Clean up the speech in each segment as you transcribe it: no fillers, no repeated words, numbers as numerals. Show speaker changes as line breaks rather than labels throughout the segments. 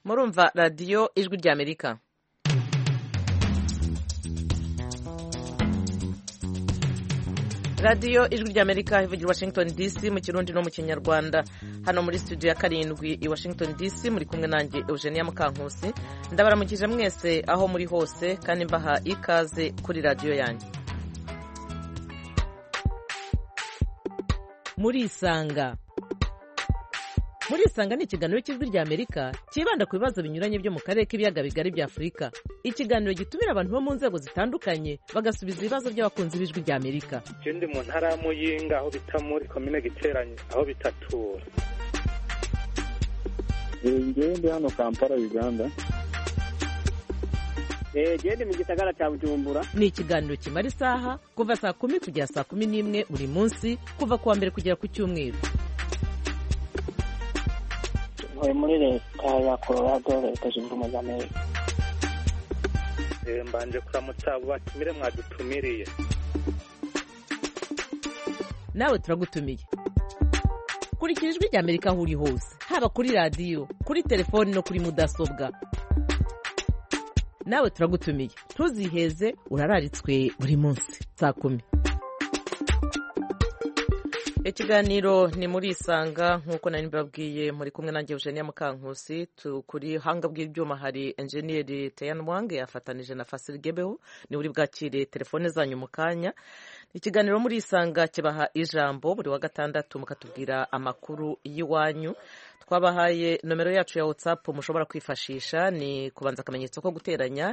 murumva radiyo ijwi ry'Amerika. radiyo ijwi ry'Amerika ivugira Washington DC mu Kirundi no mu Kinyarwanda. Hano muri studio ya 7 i Washington DC muri kumwe nanjye Eugenia Mukankusi. Ndabaramukije mwese aho muri hose kandi mbaha ikaze kuri radiyo yanjye. Murisanga ni ikiganiro cy'ijwi ry'Amerika kibanda ku bibazo binyuranye byo mu karere k'ibiyaga bigari bya Afurika. Ikiganiro gitumira abantu bo mu nzego zitandukanye bagasubiza ibibazo by'abakunzi b'ijwi ry'Amerika.
Ikindi mu ntara ya Muyinga aho bita muri komine Giteranyi aho bitatura.
Ngende hano Kampala Uganda.
Gende mu gisagara cya Bujumbura.
Ni ikiganiro kimara isaha kuva saa 10 kugera saa 11 buri munsi kuva kuwa mbere kugera ku cyumweru.
Muri leta ya Colorado leta zunze ubumwe za Amerika.
Mbanje kuramutsa abo batumire mwadutumiriye.
Nawe turagutumiye. Kurikira ijwi ry'Amerika aho uri hose, haba kuri radiyo, kuri telefoni no kuri mudasobwa. Nawe turagutumiye. Ntuziheze, urararitswe buri munsi saa 10. Ikiganiro ni muri isanga nkuko nari mbabwiye muri kumwe nanjye Eugenia Mukankusi. Kuri hanga bw'ibyuma hari engineer Teyan Mwange yafatanije na Fasil Gebeho ni uri bwakire telefone zanyu mu kanya. Ikiganiro muri isanga kibaha ijambo buri wa gatandatu mukatubwira amakuru y'iwanyu. Twabahaye nomero yacu ya WhatsApp mushobora kwifashisha ni kubanza akamenyetso ko guteranya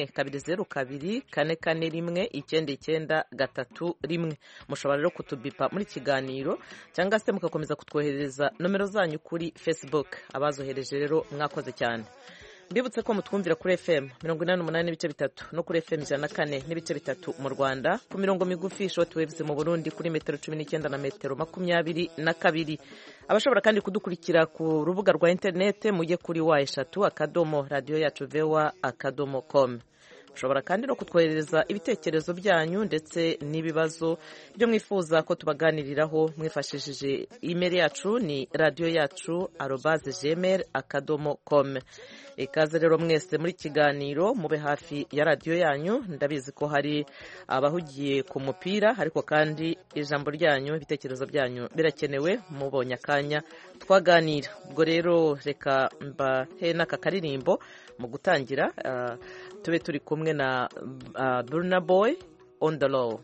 1-202-441-993. Mushobora rero kutubipa muri kiganiro cyangwa se mukakomeza kutwohereza nomero zanyu kuri Facebook. Abazohereje rero mwakoze cyane. Mbibutse ko mutwumvira kuri FM 88.3 no kuri FM 104.3 mu Rwanda, ku mirongo migufi shortwaves mu Burundi kuri metero 19 na metero 22. Abashobora kandi kudukurikira ku rubuga rwa internet mujye kuri wa3.radioyacu.com. Mushobora kandi no kutwohereza ibitekerezo byanyu ndetse n'ibibazo byo mwifuza ko tubaganiriraho mwifashishije email yacu ni radioyacu@gmail.com. Ikaze rero mwese muri kiganiro mube hafi ya radio yanyu. Ndabizi ko hari abahugiye ku mupira ariko kandi ijambo ryanyu ibitekerezo byanyu birakenewe mubonye akanya twaganira. Ubwo rero reka mbahe n'aka karirimbo mu gutangira tube turi kumwe na Burna Boy on the low.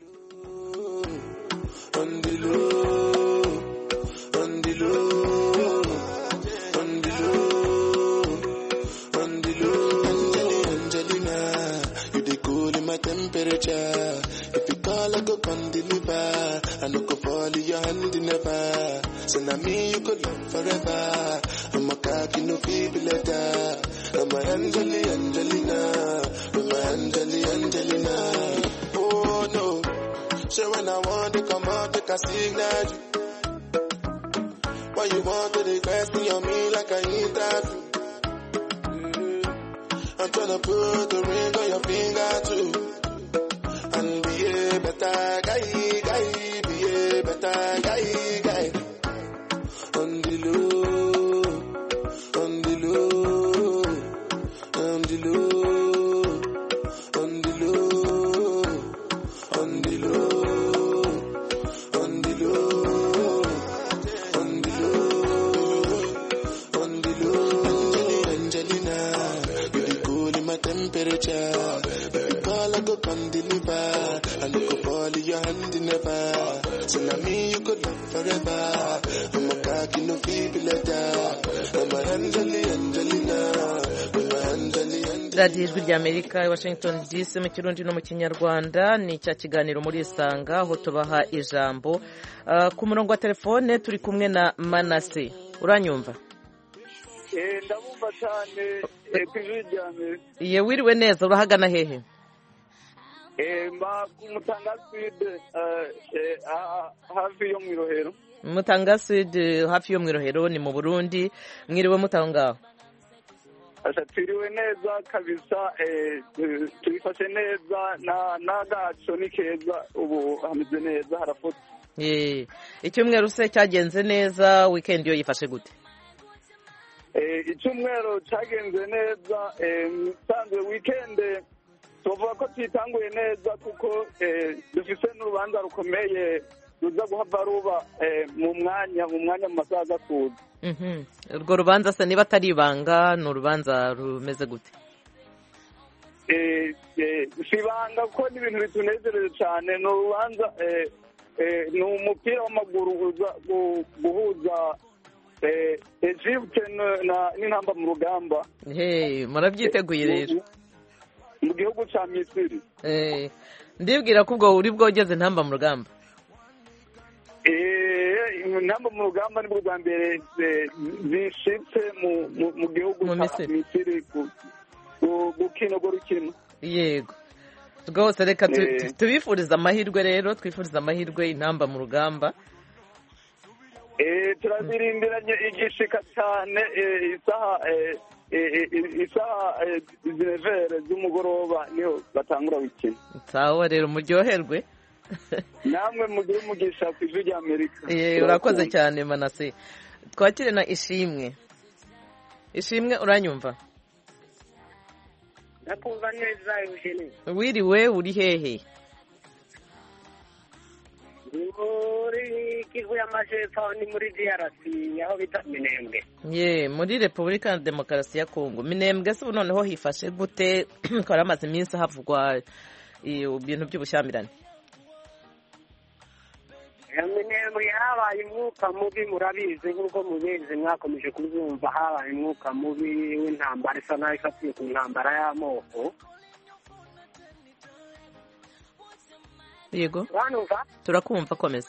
On the low, on the low, on the low, on the low. Angelina, you dey cool in my temperature. If you call, I go come deliver. I no go fall in your hand never. So now me you could love forever. I'm a cocky no feeble letter. I'm a Angelina, I'm a Angelina. Oh no. So when I want to come out, take a signal you. Why you want to request me on me like I interview? I'm tryna put the ring on your finger too. And be a better guy, be a better guy. On the low, on the low, on the low, on the low, on the low. Temperature, baby, call I go come deliver. I no go fall in your hand never. So now me you could love forever. I'm a cocky no feeble letter. I'm a Angelina, I'm a Angelina.
Radio Ijwi ry'Amerika i Washington DC mu Kirundi no mu Kinyarwanda. Ni cya kiganiro muri isanga aho tubaha ijambo. Ku murongo wa telefone turi kumwe na Manase. Uranyumva?
Ndabumva cyane kwijyame.
Ye wiriwe neza urahagana hehe?
Mba kumutanga Sud hafi yo mu Irohero.
Mutanga Sud hafi yo mu Irohero ni mu Burundi. Mwiriwe mutanga.
Twiriwe neza kabisa, twifashe neza n'agaco ni keza, ubu hameze neza harafutse.
Icyumweru se cyagenze neza, weekend yo yifashe gute?
icyumweru cyagenze neza nsanzwe wikende tuvuga ko twitanguye neza kuko dufite n'urubanza rukomeye ruza guhava ruba mu mwanya mu masaha aza kuza.
Urwo rubanza se niba atari ibanga ni urubanza rumeze gute?
Si ibanga kuko ni ibintu bitunezereje cyane. Ni urubanza ni umupira w'amaguru uza guhuza Egypte n'intamba mu rugamba.
Murabyiteguye rero
mu gihugu cya Misiri.
Ndibwira ko ubwo uri bwogeze intamba mu rugamba.
Intamba mu rugamba nibwo bwa mbere zishitse mu gihugu cya Misiri gukina urwo rukino.
Yego rwose reka tubifuriza amahirwe rero, twifuriza amahirwe intamba mu rugamba.
Turazirindiranye igishika cyane isaha 19 z'umugoroba niho batangura gukina.
Sawa rero muryoherwe.
Namwe mugire umugisha ku ijwi rya Amerika.
Urakoze cyane Manase. Twakire na Ishimwe. Ishimwe uranyumva?
Nakumva neza Eugene.
Wiriwe uri hehe?
Muri Kivu y'Amajepfo ni muri DRC aho bita Minembwe.
Muri Repubulika ya Demokarasi ya Kongo. Minembwe se noneho hifashe gute? Ko amaze iminsi havugwa ibintu by'ubushyamirane.
Minembwe habaye umwuka mubi murabizi nk'uko mubizi mwakomeje kubyumva, habaye umwuka mubi w'intambara isa naho ifatiye ku ntambara y'amoko.
Yego turakumva komeza.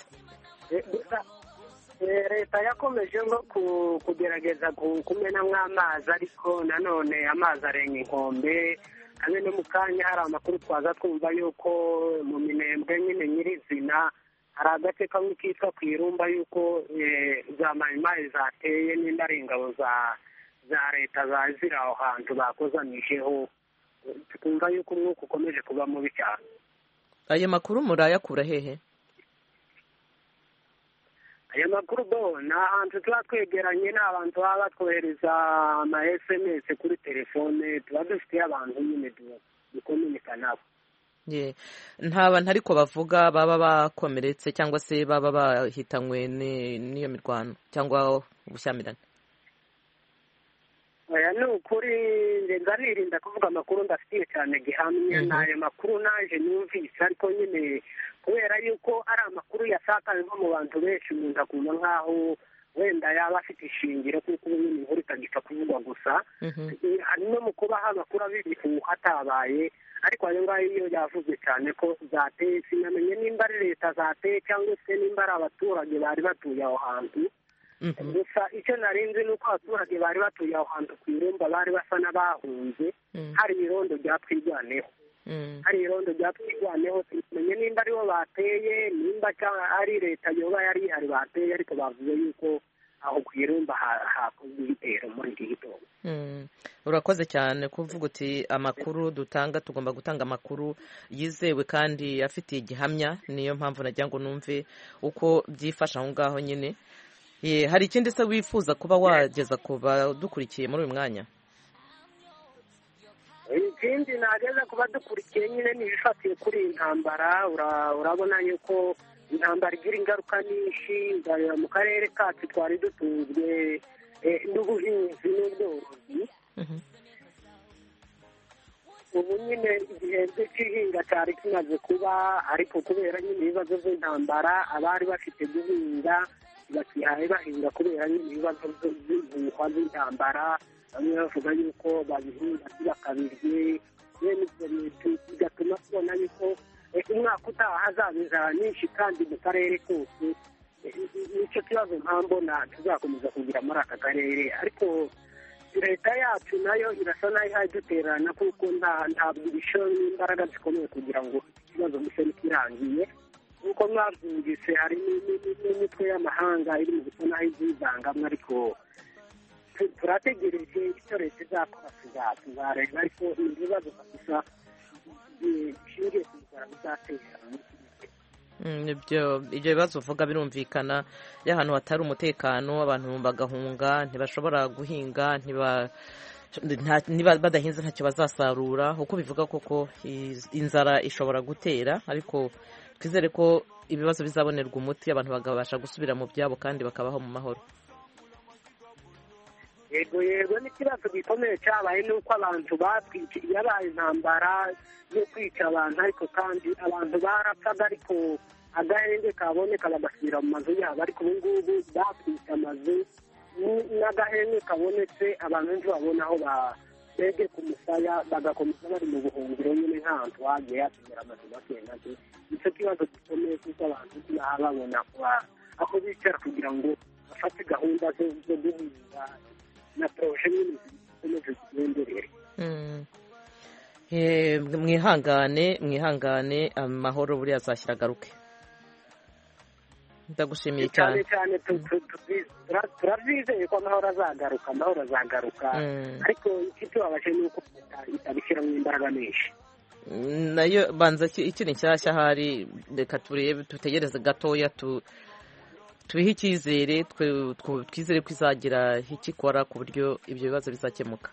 Leta yakomeje nko kugerageza kumenamo amazi, ariko nanone amazi arenga inkombe. Hamwe no mu kanya hari amakuru twaza twumva yuko mu Minembwe nyine nyirizina hari agace kamwe kitwa ku Irumba yuko za mayimayi zateye n'indi ari ingabo za leta ziri aho hantu bakozanijeho, tukumva yuko umwuka ukomeje kuba mubi cyane.
Ayo makuru murayakura hehe?
Ayo makuru ni ahantu tuba twegeranye n'abantu baba batwohereza ama SMS kuri telefone, tuba dufitiye abantu nyine dukominika nabo.
Nta bantu ariko bavuga baba bakomeretse cyangwa se baba bahitanywe n'iyo mirwano cyangwa ubushyamirane?
Aya ni ukuri ndanirinda kuvuga amakuru ndafitiye cyane gihamye. N'ayo makuru naje numvise, ariko nyine kubera yuko ari amakuru yasakaye nko mu bantu benshi umuntu akumva nk'aho wenda yaba afite ishingiro kuko nyine inkuru itagipfa kuvugwa gusa. Hari no mu kubaho amakuru abibihu hatabaye, ariko ayo ngayo iyo yavuze cyane ko zateye, sinamenye nimba ari leta zateye cyangwa se nimba ari abaturage bari batuye aho hantu. Gusa icyo narinzi ni uko abaturage bari batuye aho hantu ku Irumba bari basa n'abahunze. Hari irondo ryatwirwaneho, hari irondo ryatwirwaneho, tumenye nimba aribo bateye nimba ari leta yoba yari ihari bateye, ariko bavuze yuko aho ku Irumba hakozwe igitero muri iki gitondo.
Urakoze cyane kuvuga uti amakuru dutanga tugomba gutanga amakuru yizewe kandi afitiye igihamya. Niyo mpamvu nagira ngo numve uko byifasha aho ngaho nyine. Hari ikindi se wifuza kuba wageza ku badukurikiye muri uyu mwanya?
Ikindi nageza ku badukurikiye nyine ni ibifatiye kuri iyi ntambara. Urabona yuko intambara igira ingaruka nyinshi. Mu karere kacu twari dutunzwe n'ubuhinzi n'ubworozi. Ubu nyine igihembwe cy'ihinga cyari kimaze kuba, ariko kubera nyine ibibazo by'intambara abari bafite guhinga bakihaye bahinga kubera nyine ibibazo by'impuha z'intambara. Bamwe bavuga yuko babihinga bakabirye, bigatuma tubona yuko umwaka utaha hazaba inzara nyinshi kandi mu karere kose. Nicyo kibazo mpambona tuzakomeza kugira muri aka karere, ariko leta yacu nayo irasa nayo ihaye duterana kuko ntabwo ibishoye n'imbaraga zikomeye kugira ngo ikibazo gise n'ikirangiye. Nk'uko mwabyumvise hari n'imitwe y'amahanga iri mu gusa naho izivangamo, ariko turategereje icyo leta izakora tuzareba, ariko ni ibibazo gusa bishingiye ku nzara bizatera.
ibyo bibazo uvuga birumvikana, iyo ahantu hatari umutekano abantu bagahunga, ntibashobora guhinga, niba badahinze ntacyo bazasarura. uko bivuga koko inzara ishobora gutera, ariko twizere ko ibibazo bizabonerwa umuti, abantu bakabasha gusubira mu byabo kandi bakabaho mu mahoro.
yego n'ikibazo gikomeye cyabaye ni uko abantu batwikiriye, yabaye intambara yo kwica abantu, ariko kandi abantu barapfaga, ariko agahenge kaboneka bagasubira mu mazu yabo. ariko ubu ngubu batwitse amazu, n'agahenge kabonetse abantu ntibabona aho bege ku musaya, bagakomeza bari mu buhungiro nyine nk'ahantu hagiye hasigara amazu make make. nicyo kibazo gikomeye kuko abantu ntibaha babona aho bicara kugira ngo bafate gahunda zo guhinga na poroje nyine zikomeze zigenderere. mwihangane
amahoro buriya azashyira agaruke. ndagushimiye cyane.
turabyizeye ko amahoro azagaruka, ariko ikitubabaje ni uko itabishyiramo imbaraga nyinshi.
nayo banza ikiri nshyashya ahari, reka turebe, dutegereze gatoya, tubihe icyizere, twizere ko izagira icyo ikora ku buryo ibyo bibazo bizakemuka.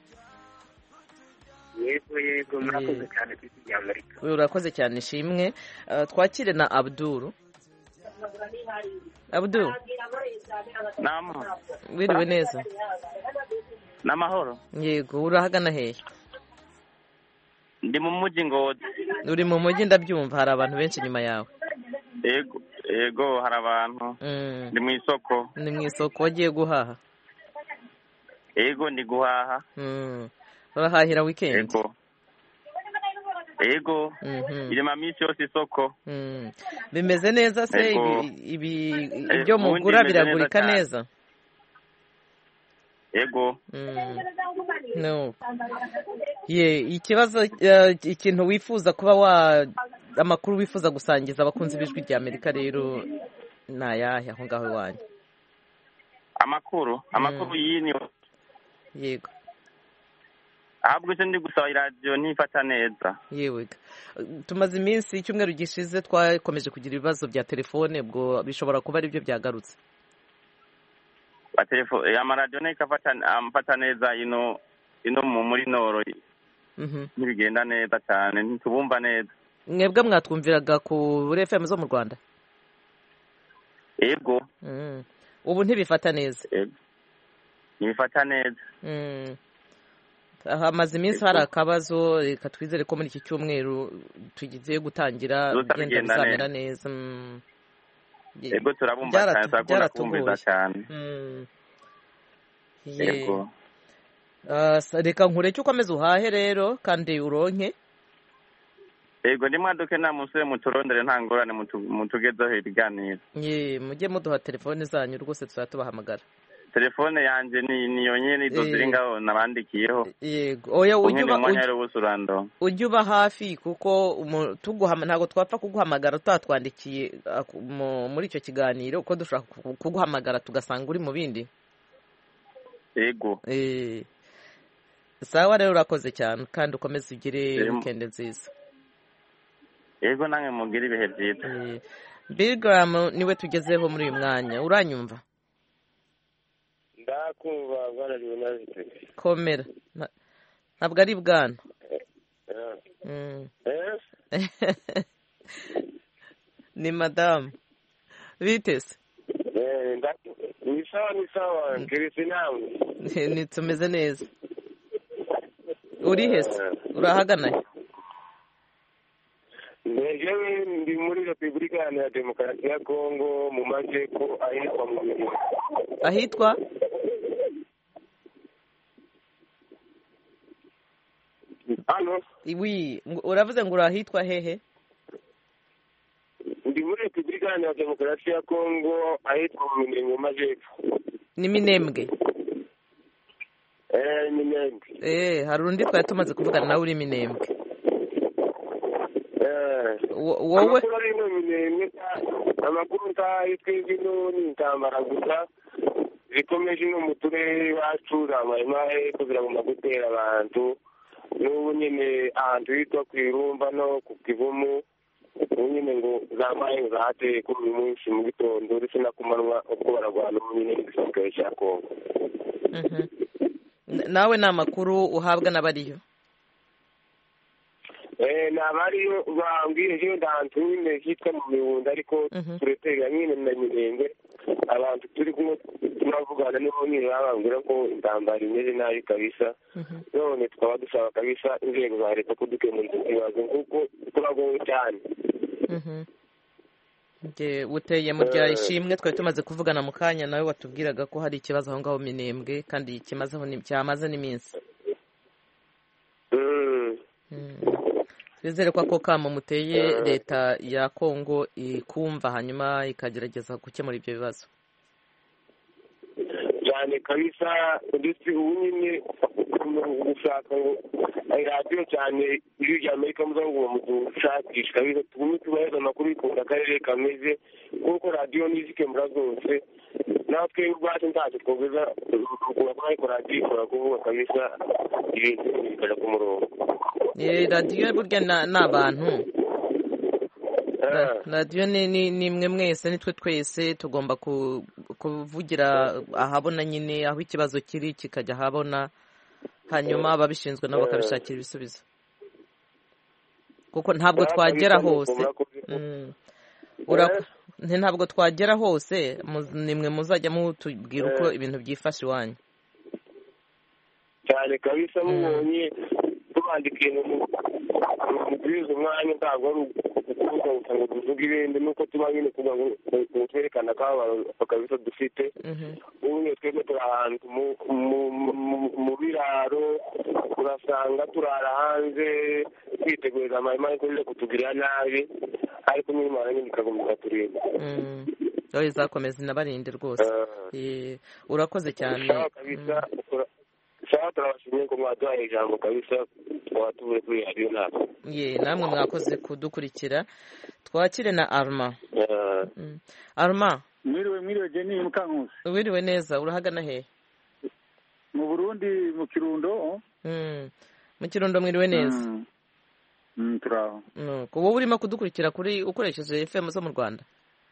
yego murakoze cyane ku isi ry'Amerika.
urakoze cyane, ishimwe. twakire na Abdul. wiriwe neza?
n'amahoro.
yego, urahagana hehe?
ndi mu mujyi Ngozi.
uri mu mujyi, ndabyumva, hari abantu benshi inyuma yawe.
yego hari abantu. ndi mu isoko.
ni mu isoko, wagiye guhaha?
yego ndi guhaha.
urahahira weekend?
yego irema minsi yose isoko.
bimeze neza se? ibyo mugura biragurika neza?
yego.
no. ikibazo, ikintu wifuza kuba amakuru wifuza gusangiza abakunzi b'ijwi rya Amerika rero ni ayahe aho ngaho iwanyu?
amakuru y'ini.
yego.
ahubwo icyo ndi gusaba iradiyo ntifata neza.
yewe, tumaze iminsi, icyumweru gishize twakomeje kugira ibibazo bya telefone, ubwo bishobora kuba ari byo byagarutse.
amaradiyo nayo amfata neza ino muri noro, ntibigenda neza cyane, ntitubumva neza.
mwebwe mwatwumviraga kuri FM zo mu Rwanda?
yego.
ubu ntibifata neza?
ntibifata neza.
hamaze iminsi hari akabazo, reka twizere ko muri iki cyumweru tugiye gutangira bigenda bizamera neza.
yego turabumva cyane, turakunda kumviriza cyane.
yego. reka nkureke ukomeze uhahe rero kandi uronke.
yego ndi mwaduke nta musore muturondere, nta ngorane, mutugezeho ibiganiro.
mujye muduha telefone zanyu rwose, tuzajya tubahamagara.
telefone yanjye ni yonyine, izo ziri ngaho nabandikiyeho.
yego. oya, ujye uba hafi, kuko ntabwo twapfa kuguhamagara tutatwandikiye muri icyo kiganiro, kuko dushobora kuguhamagara tugasanga uri mu bindi.
yego.
sawa rero, urakoze cyane kandi ukomeze ugire weekend nziza.
yego, nange mugire ibihe byiza.
Bill Graham niwe tugezeho muri uyu mwanya. uranyumva?
ndakumva bwana Leonard.
komera, ntabwo ari bwana. ni madamu. bitese?
ni sawa
ni tumeze neza. uri hese? urahagana he?
Jewe ndi muri Repubulika ya Demokarasi ya Kongo, mu majyepfo, ahitwa mu Birigi.
ahitwa?
hano.
uravuze ngo urahitwa hehe?
ndi muri Repubulika ya Demokarasi ya Kongo, ahitwa mu Minembwe, mu majyepfo.
ni Minembwe?
Minembwe.
hari undi twari tumaze kuvugana nawe uri Minembwe. wowe
amakuru twebwe ni intambara gusa zikomeje no mu turere iwacu za Mayimayi kugira ngo gutera abantu, n'ubu nyine ahantu hitwa ku Irumba no ku Kivumu ubu nyine ngo zabaye zahateye kuri uyu munsi mu gitondo ndetse no ku manywa ubwo bararwana ubu nyine n'igisirikare cya kongo.
nawe ni amakuru uhabwa n'abariyo?
ni abariyo bambwira iyo ndantu nyine hitwa mu mibunda ariko tureteganya nyine na mirenge abantu turi kumwe turavugana nibo nyine babambwira ko intambara imeze nabi kabisa. none tukaba dusaba kabisa inzego za leta ko dukemura icyo kibazo kuko turagowe cyane.
uteye mu rya ishimwe twari tumaze kuvugana mu kanya nawe watubwiraga ko hari ikibazo aho ngaho Minembwe kandi cyamaze n'iminsi. twizere ko ako kamo muteye leta ya Kongo ikumva hanyuma ikagerageza gukemura ibyo bibazo
cyane kabisa. ndetse ubu nyine gushaka ngo radiyo cyane ijwi rya Amerika muzango mudushakisha kabisa tugume tubahereza amakuru y'ukuntu akarere kameze kuko radiyo nizikemura zose natwe ubwacu ntacyo twogeza kuba ariko radiyo ikora kuvuga kabisa ibintu bikaja ku murongo.
radiyo burya ni abantu. radiyo ni mwe mwese nitwe twese tugomba kuvugira ahabona nyine aho ikibazo kiri kikajya ahabona hanyuma ababishinzwe nabo bakabishakira ibisubizo kuko ntabwo twagera hose. ntabwo twagera hose nimwe muzajya mutubwira uko ibintu byifashe iwanyu
cyane kabisa. mubonye tubandika ibintu mubwiza umwanya ntabwo ari ukuvuga ngo tuvuge ibindi nuko tuba nyine kugira ngo twerekana ko abantu kabisa dufite. ubu nyine twebwe turi ahantu mu biraro urasanga turara hanze twitegurira amahema ariko rero kutugirira nabi ariko nyine imana nyine ikagumiza turinda.
izakomeza inabarinde rwose. urakoze cyane.
turabashimiye ko mwaduhaye ijambo kabisa tukaba tuvuye kuri radiyo natwe.
namwe mwakoze kudukurikira. twakire na Arma. Arma,
mwiriwe Jenny Mukankusi.
wiriwe neza, urahagana hehe?
mu Burundi mu Kirundo.
mu Kirundo mwiriwe neza?
turaho.
wowe urimo kudukurikira kuri ukoresheje FM zo mu Rwanda?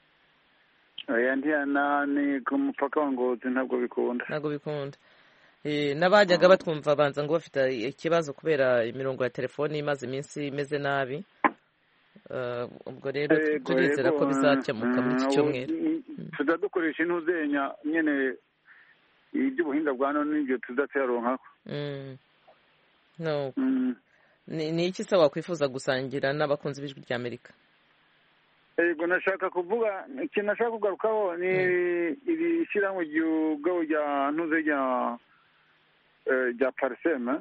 ni ku mupaka wa Ngozi ntabwo bikunda.
n'abajyaga batwumva banza ngo bafite ikibazo kubera imirongo ya telefoni imaze iminsi imeze nabi. ubwo rero turizera ko bizakemuka muri iki cyumweru.
tuzadukoresha intuzenya nyine iby'ubuhinga bwa none n'ibyo tuzateronkaho.
ni iki se wakwifuza gusangira n'abakunzi b'ijwi rya Amerika?
yego nashaka kuvuga ikintu nashaka kugarukaho ni iri shyirahamwe ry'ubwabo rya ntuze rya Parsema.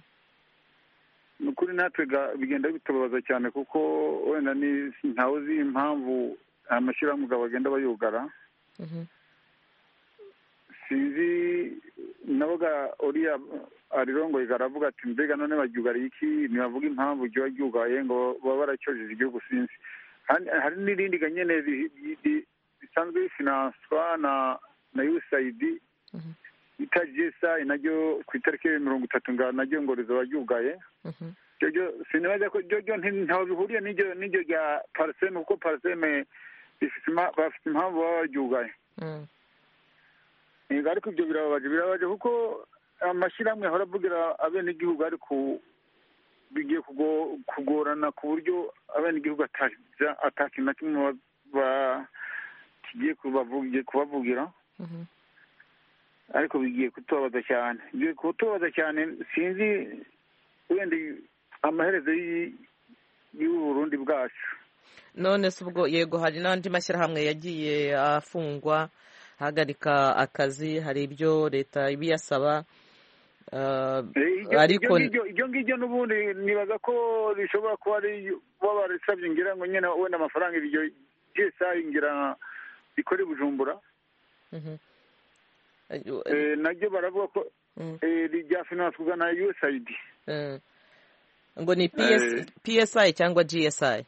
ni ukuri natwe bigenda bitubabaza cyane kuko wenda ntawe uzi impamvu amashyirahamwe ubwo bagenda bayugara. sinzi naboga uriya arirongoye aravuga ati mbega none baryugariye iki, ntibavuga impamvu ryaba ryugaye ngo baba baracyojeje igihugu. sinzi hari n'irindi nyine bisanzwe bifinanswa na USAID bita GSI naryo ku itariki 30 naryo ngo rizaba ryugaye. sinibaza ko ryo ntaho bihuriye n'iryo rya Parseme kuko Parseme bafite impamvu baba baryugaye. ariko ibyo birababaje kuko amashyirahamwe ahora avugira abenegihugu ariko bigiye kugorana ku buryo abenegihugu atakintu na kimwe kigiye kubavugira. ariko bigiye kutubabaza cyane. sinzi wenda amaherezo y'ubu Burundi bwacu.
none se ubwo yego hari n'andi mashyirahamwe yagiye afungwa hagarika akazi, hari ibyo leta ibiyasaba. ariko
ibyo ngibyo n'ubundi nibaza ko bishobora kuba ari baba barisabye ngira ngo nyine wenda amafaranga iryo GSI ngira ikora i Bujumbura. naryo baravuga ko ryafinanswa na USAID.
ngo ni PSI cyangwa GSI?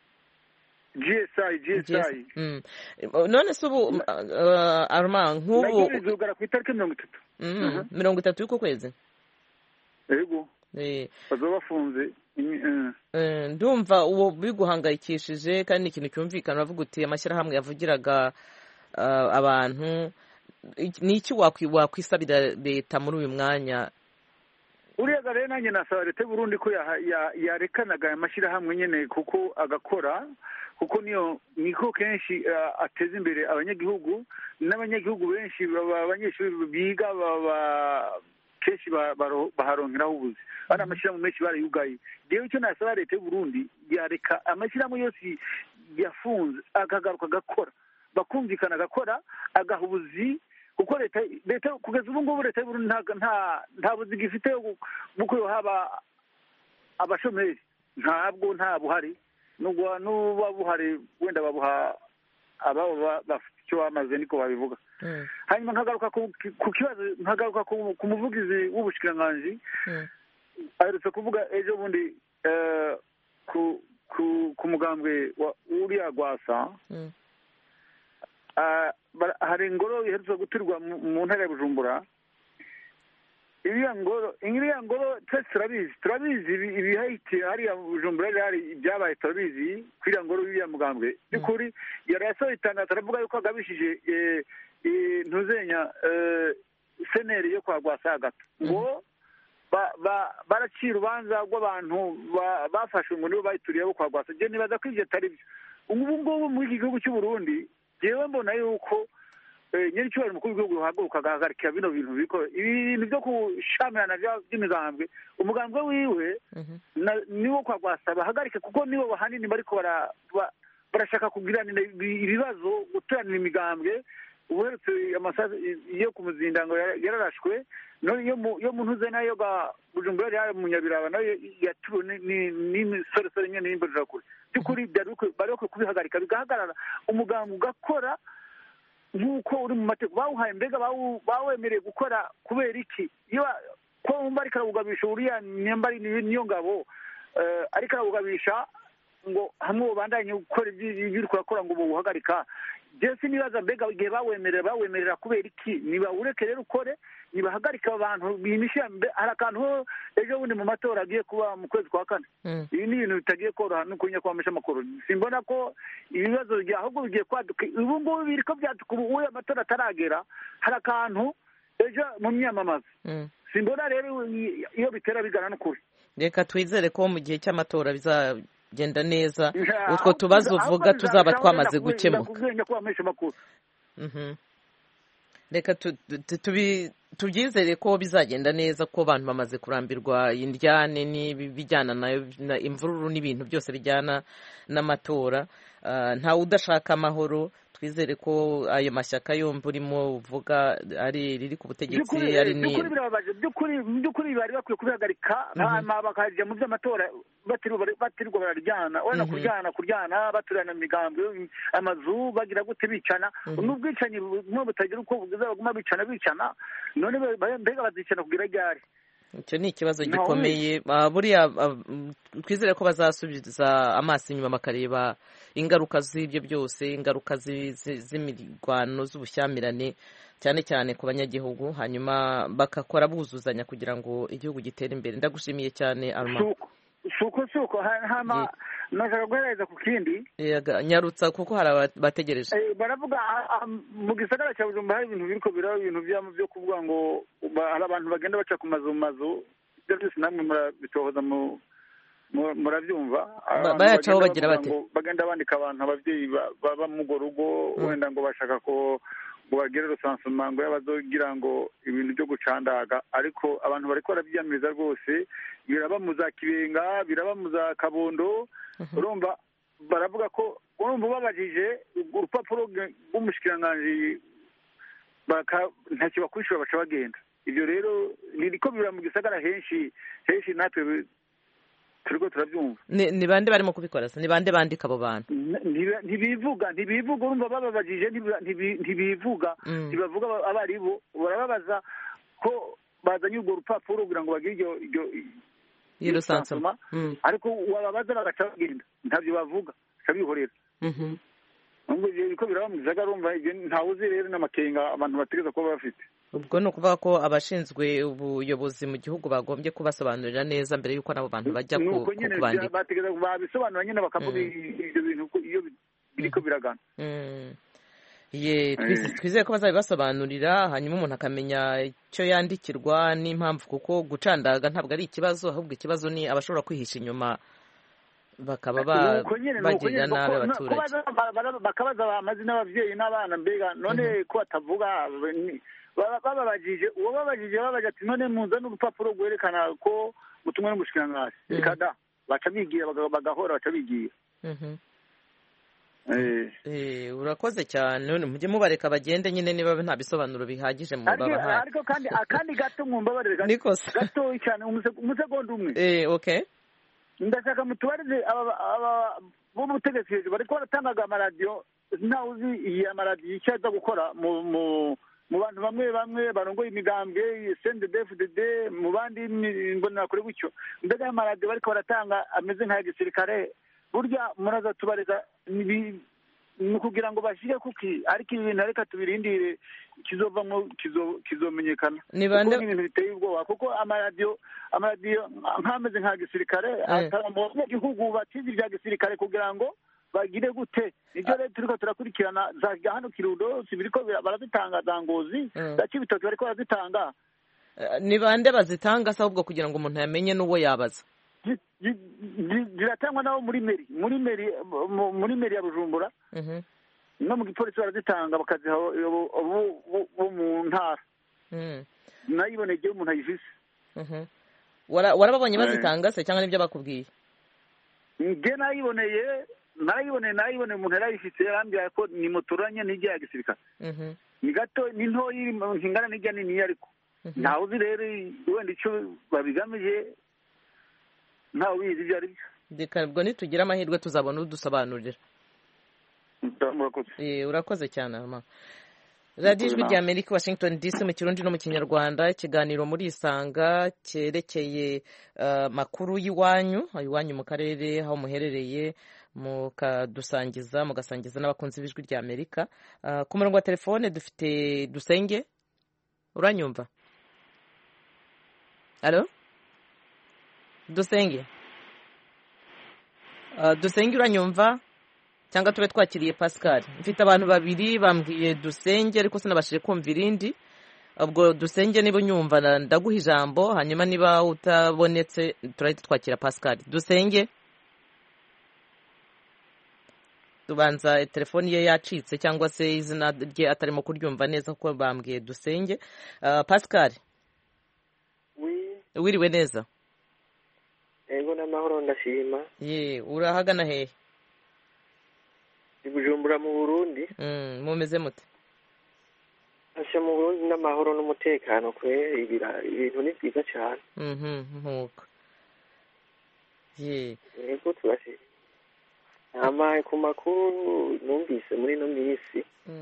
GSI.
none se ubu Arma nk'ubu
rizugara ku itariki
30 y'uko kwezi.
yego bazaba bafunze
ndumva uwo biguhangayikishije kandi ni ikintu cyumvikana uravuga uti amashyirahamwe yavugiraga abantu ni iki wakwisabira leta muri uyu mwanya?
uriya rero nanjye nasaba leta y'u Burundi ko yarekanaga aya mashyirahamwe nyine kuko agakora, kuko niko kenshi ateza imbere abanyagihugu, n'abanyagihugu benshi abanyeshuri biga kenshi baharonkeraho ubuzi. Bari amashyirahamwe menshi barayugaye. Rero icyo nasaba leta y'u Burundi yareka amashyirahamwe yose yafunze akagaruka agakora, bakumvikana agakora, agaha ubuzi, kuko leta kugeza ubu ngubu leta y'u Burundi nta buzi gifite bwo haba abashomeri, nta buhari, n'uba buhari wenda babuha ababo bafite icyo bamaze, niko babivuga. Hanyuma nkagaruka ku kibazo, nkagaruka ku muvugizi w'ubushikiranganji aherutse kuvuga ejo bundi ku mugambwe uriya Rwasa, hari ingoro iherutse guturwa mu ntara ya Bujumbura. iriya ngoro twese turabizi ibihayitiye hariya Bujumbura hari ibyabaye, turabizi kuri iriya ngoro y'iriya mugambwe. by'ukuri yari yasohoye itangazo aravuga yuko agabishije ntuzenya seneri yo kwa Rwasa gato ngo baracira urubanza rw'abantu bafashwe ngo nibo bayituriye bo kwa Rwasa. Je nibaza ko ivyo atari byo. ubu ngubu muri iki gihugu cy'u Burundi jewe mbona yuko nyiricyubahiro umukuru w'igihugu uhaguruka agahagarika bino bintu biko ibintu byo kushamirana by'imigambwe. umugambwe wiwe niwo kwa Rwasa bahagarike, kuko nibo bahanini bariko barashaka kugiranira ibibazo, guteranira imigambwe. uherutse amasazi yo ku Muzinda ngo yararashwe, yo mu ntuze nayo ga Bujumbura ya Munyabiraba nayo yatuwe n'imisore nyene n'imbonera kure. by'ukuri bari kubihagarika bigahagarara, umugambwe ugakora nk'uko uri mu mateko bawuhaye. mbega bawemereye gukora kubera iki? iyo ko wumva ariko arawugabisha uriya nyambari niyo ngabo ariko arawugabisha ngo hamwe ubandanye gukora ibyo uri kurakora ngo buwuhagarika. jesi nibaza mbega igihe bawemerera kubera iki? nibawureke rero ukore, nibahagarika abantu bimisha. hari akantu ejo bundi mu matora agiye kuba mu kwezi kwa kane. ibi ni ibintu bitagiye koroha no kunya kwamisha amakuru. simbona ko ibibazo ahubwo bigiye kwaduka. ubu ngubu biriko byaduka, ubu amatora ataragera, hari akantu ejo mu myamamaza. simbona rero iyo bitera bigana n'ukuri.
reka twizere ko mu gihe cy'amatora bizagenda neza, utwo tubazo uvuga tuzaba twamaze gukemuka. reka tubyizere ko bizagenda neza, ko abantu bamaze kurambirwa indyane n'ibijyana na imvururu n'ibintu byose bijyana n'amatora. ntawe udashaka amahoro. twizere ko ayo mashyaka yombi urimo uvuga ari riri ku butegetsi ari ni by'ukuri bari bakwiye kubihagarika, bakajya mu by'amatora batirirwa bararyana, wenda kuryana baturana imigambwe, amazu bagira gute bicana. n'ubwicanyi bumwe butagira uko baguma bicana, none mbega bazicana kugira ryari? icyo ni ikibazo gikomeye. buriya twizere ko bazasubiza amaso inyuma bakareba ingaruka z'ibyo byose, ingaruka z'imirwano z'ubushyamirane cyane cyane ku banyagihugu, hanyuma bagakora buzuzanya kugira ngo igihugu gitere imbere. ndagushimiye cyane Arma.
suko nashaka guhereza ku kindi
nyarutsa kuko hari abategereje.
baravuga mu gisagara cya Bujumbura hari ibintu biriko biraba, ibintu byo kuvuga ngo hari abantu bagenda baca ku mazu ibyo byose namwe murabitohoza murabyumva.
bayacaho bagira bate?
bagenda bandika abantu, ababyeyi baba mu rugo wenda ngo bashaka ko bagere rusansuma ngo yabazogira ngo ibintu byo gucandaga, ariko abantu bariko barabyiyamiriza rwose. biraba mu za Kibenga, biraba mu za Kabondo. urumva baravuga ko ubabajije urupapuro rw'umushikiranganji ntacyo bakwishura baca bagenda. ibyo rero niriko bibura mu gisagara henshi natwe turiko turabyumva.
ni bande barimo kubikora se? ni bande bandika abo bantu?
ntibivuga urumva bababajije ntibivuga ntibavuga abaribo. barababaza ko bazanye urwo rupapuro kugira ngo bagire iyo rusansuma, ariko wababaza bagaca bagenda, ntabyo bavuga, bihorera. ko biraba mu gisagara urumva ntawe uzi rero n'amakenga abantu bategereza kuba bafite.
ubwo ni ukuvuga ko abashinzwe ubuyobozi mu gihugu bagombye kubasobanurira neza mbere y'uko n'abo bantu bajya kubandika.
Bategereza babisobanura nyine bakavuga ibyo bintu iyo biriko biragana.
Twizeye ko bazabibasobanurira hanyuma umuntu akamenya icyo yandikirwa n'impamvu, kuko gucandaga ntabwo ari ikibazo, ahubwo ikibazo ni abashobora kwihisha inyuma bakaba bagirira nabi abaturage.
Bakabaza amazina y'ababyeyi n'abana, mbega none ko batavuga bababajije uwo babajije ati none muzane urupapuro rwerekana ko mutumwe n'umushikiranganji. Reka da baca bigira bagahora baca bigira.
Urakoze cyane, none mujye mubareka bagende nyine niba nta bisobanuro bihagije mu babahaye.
Ariko kandi gato mwumbabarire gato cyane umusegonda umwe.
Okay.
Ndashaka mutubarize aba b'ubutegetsi hejuru bariko baratangaga amaradiyo, ntawe uzi iyi amaradiyo icyo aza gukora mu bantu bamwe barongoye imigambwe CNDD-FDD, mu bandi imbonerakure gutyo. Mbega aya maradiyo bariko baratanga ameze nk'aya gisirikare, burya muraza tubareza ni ukugira ngo bashyire kuki, ariko ibi bintu reka tubirindire kizovamo kizomenyekana.
Ni bande
ibintu biteye ubwoba, kuko amaradiyo nk'ameze nka gisirikare atanga mu gihugu batize ibya gisirikare kugira ngo bagire gute. Nibyo rero turiko turakurikirana za hano Kirundo biriko barazitanga, za Ngozi za Cibitoke bariko barazitanga.
Ni bande bazitanga se ahubwo kugira ngo umuntu yamenye n'uwo yabaza?
Ziratangwa nabo muri meri ya Bujumbura no mu gipolisi barazitanga bakaziha bo mu ntara. Nayiboneye umuntu ayifise.
Warababonye bazitanga se cyangwa nibyo bakubwiye?
Nge nayiboneye umuntu yarayifise, yarambwira ko ni motoranye n'ijya ya gisirikare. Ni gato ni ntoyi nkingana n'ijya nini, ariko ntawe uzi rero wenda icyo babigamije, ntawe ubizi ibyo ari byo.
Reka ubwo nitugira amahirwe tuzabona udusobanurira. Urakoze cyane mama. radiyo ijwi rya Amerika Washington DC mu Kirundi no mu Kinyarwanda, ikiganiro muri Isanga cyerekeye makuru y'iwanyu mu karere aho muherereye, mugasangiza n'abakunzi b'ijwi rya Amerika. Ku murongo wa telefone dufite Dusenge. Uranyumva? Alo Dusenge? Dusenge uranyumva? Cyangwa tube twakiriye Pascal. Mfite abantu babiri bambwiye Dusenge ariko sinabashije kumva irindi. Ubwo Dusenge niba unyumva ndaguha ijambo, hanyuma niba utabonetse turahita twakira Pascal. Dusenge? Tubanza telefoni ye yacitse cyangwa se izina rye atarimo kuryumva neza kuko bambwiye Dusenge. Pascal? Wiriwe neza?
Ego n'amahoro ndashima.
Urahagana hehe?
Bujumbura mu Burundi.
Mumeze mute?
Asha mu Burundi n'amahoro n'umutekano kwe ibintu ni byiza cyane.
Nkuko.
Ego turashima. Ama ku makuru numvise muri no minsi.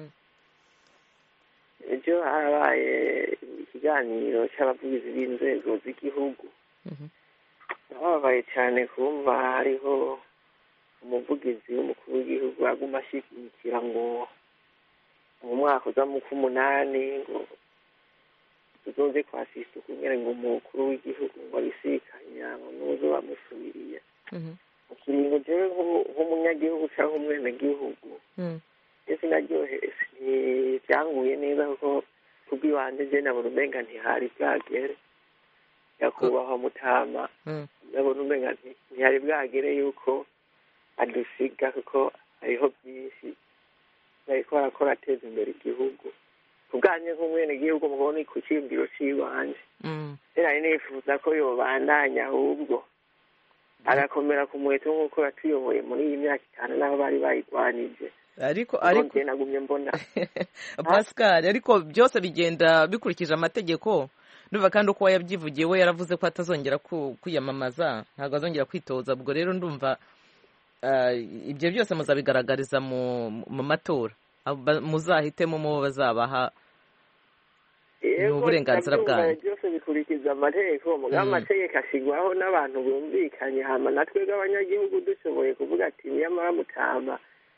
Ejo harabaye ikiganiro cy'abavugizi b'inzego z'igihugu. Nababaye cyane kumva hariho umuvugizi w'umukuru w'igihugu aguma ashyigikira ngo mu mwaka uza mu k'umunani ngo tuzoze kwasista kugira ngo umukuru w'igihugu ngo abisikanya ngo nuzo bamusubiriye. Ikiringo jewe nk'umunyagihugu cyangwa umwenegihugu ese naryoheye byanguye neza kuko kubw'iwanjye je nabona umenga ntihari bwagere yakubahwa Mutama, nabona umenga ntihari bwagere yuko adusiga kuko hariho byinshi bariko barakora ateza imbere igihugu. Kubwanye nk'umwenegihugu mubona ku cyiyumviro c'iwanje nari nifuza ko yobandanya ahubwo agakomera ku muheto nk'uko yatuyoboye muri iyi myaka 5 naho bari bayigwanije.
Ariko
nagumye mbona
Pascal, ariko byose bigenda bikurikije amategeko. Ndumva kandi uko yabyivugiye we yaravuze ko atazongera kwiyamamaza, ntabwo azongera kwitoza. Ubwo rero ndumva ibyo byose muzabigaragariza mu matora, muzahitemo mu bazabaha n'uburenganzira bwanyu.
Byose bikurikiza amategeko, mugabo amategeko ashyirwaho n'abantu bumvikanye, hama natwe bw'abanyagihugu dushoboye kuvuga ati nyamara Mutama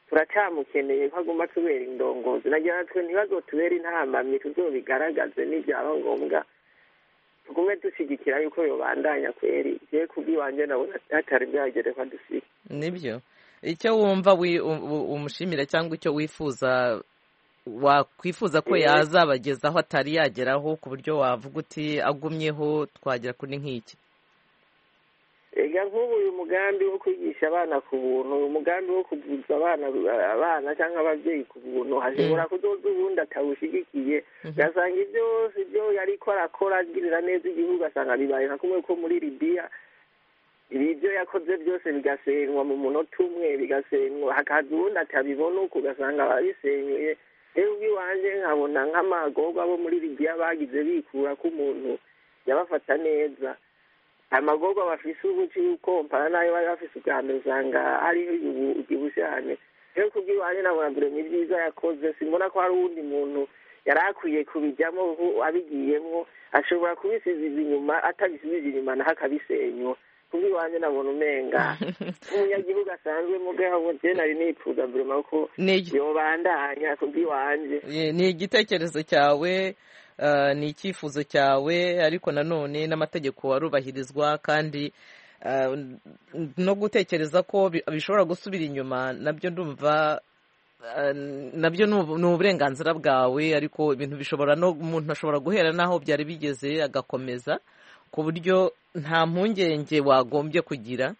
turacyamukeneye ko aguma tubera indongozi nagira natwe ntibazotubere intambamyi tuzobigaragaze n'ibyaba ngombwa tugume dushyigikira yuko yobandanya kweri je kubwiwanje nabona hatari byagere ko dufite
nibyo icyo wumva umushimira cyangwa icyo wifuza wakwifuza ko yazabagezaho atari yageraho ku buryo wavuga uti agumyeho twagera kuri nk'iki
ega nk'ubu uyu mugambi wo kwigisha abana ku buntu uyu mugambi wo kuvuza abana cyangwa ababyeyi ku buntu hashobora kuzoza ubundi atawushyigikiye ugasanga byose ibyo yariko arakora agirira neza igihugu asanga bibaye nka kumwe ko muri Libya ibi byo yakoze byose bigasenywa mu munota umwe bigasenywa hakaza ubundi atabibona uko ugasanga babisenyuye rero ubwiwanje nkabona nk'amagorwa abo muri Libya bagize bikura ko umuntu yabafata neza amagorwa bafise ubuci ukompara nayo bari bafise ubwa mbere usanga hariho ubushane rero kubwiwanje nabona mbere ni byiza yakoze simbona ko hari uwundi muntu yari akwiye kubijyamo abigiyemwo ashobora kubisiziza inyuma atabisizije inyuma naho akabisenywa kubwiwanje nabona umenga umunyagihugu asanzwe mugabo je nari nipfuza mbere ko yobandanya kubwiwanje
ni igitekerezo cyawe ni icyifuzo cyawe ariko nanone n'amategeko warubahirizwa kandi no gutekereza ko bishobora gusubira inyuma nabyo ndumva nabyo ni uburenganzira bwawe ariko ibintu bishobora no umuntu ashobora guhera n'aho byari bigeze agakomeza ku buryo nta mpungenge wagombye kugira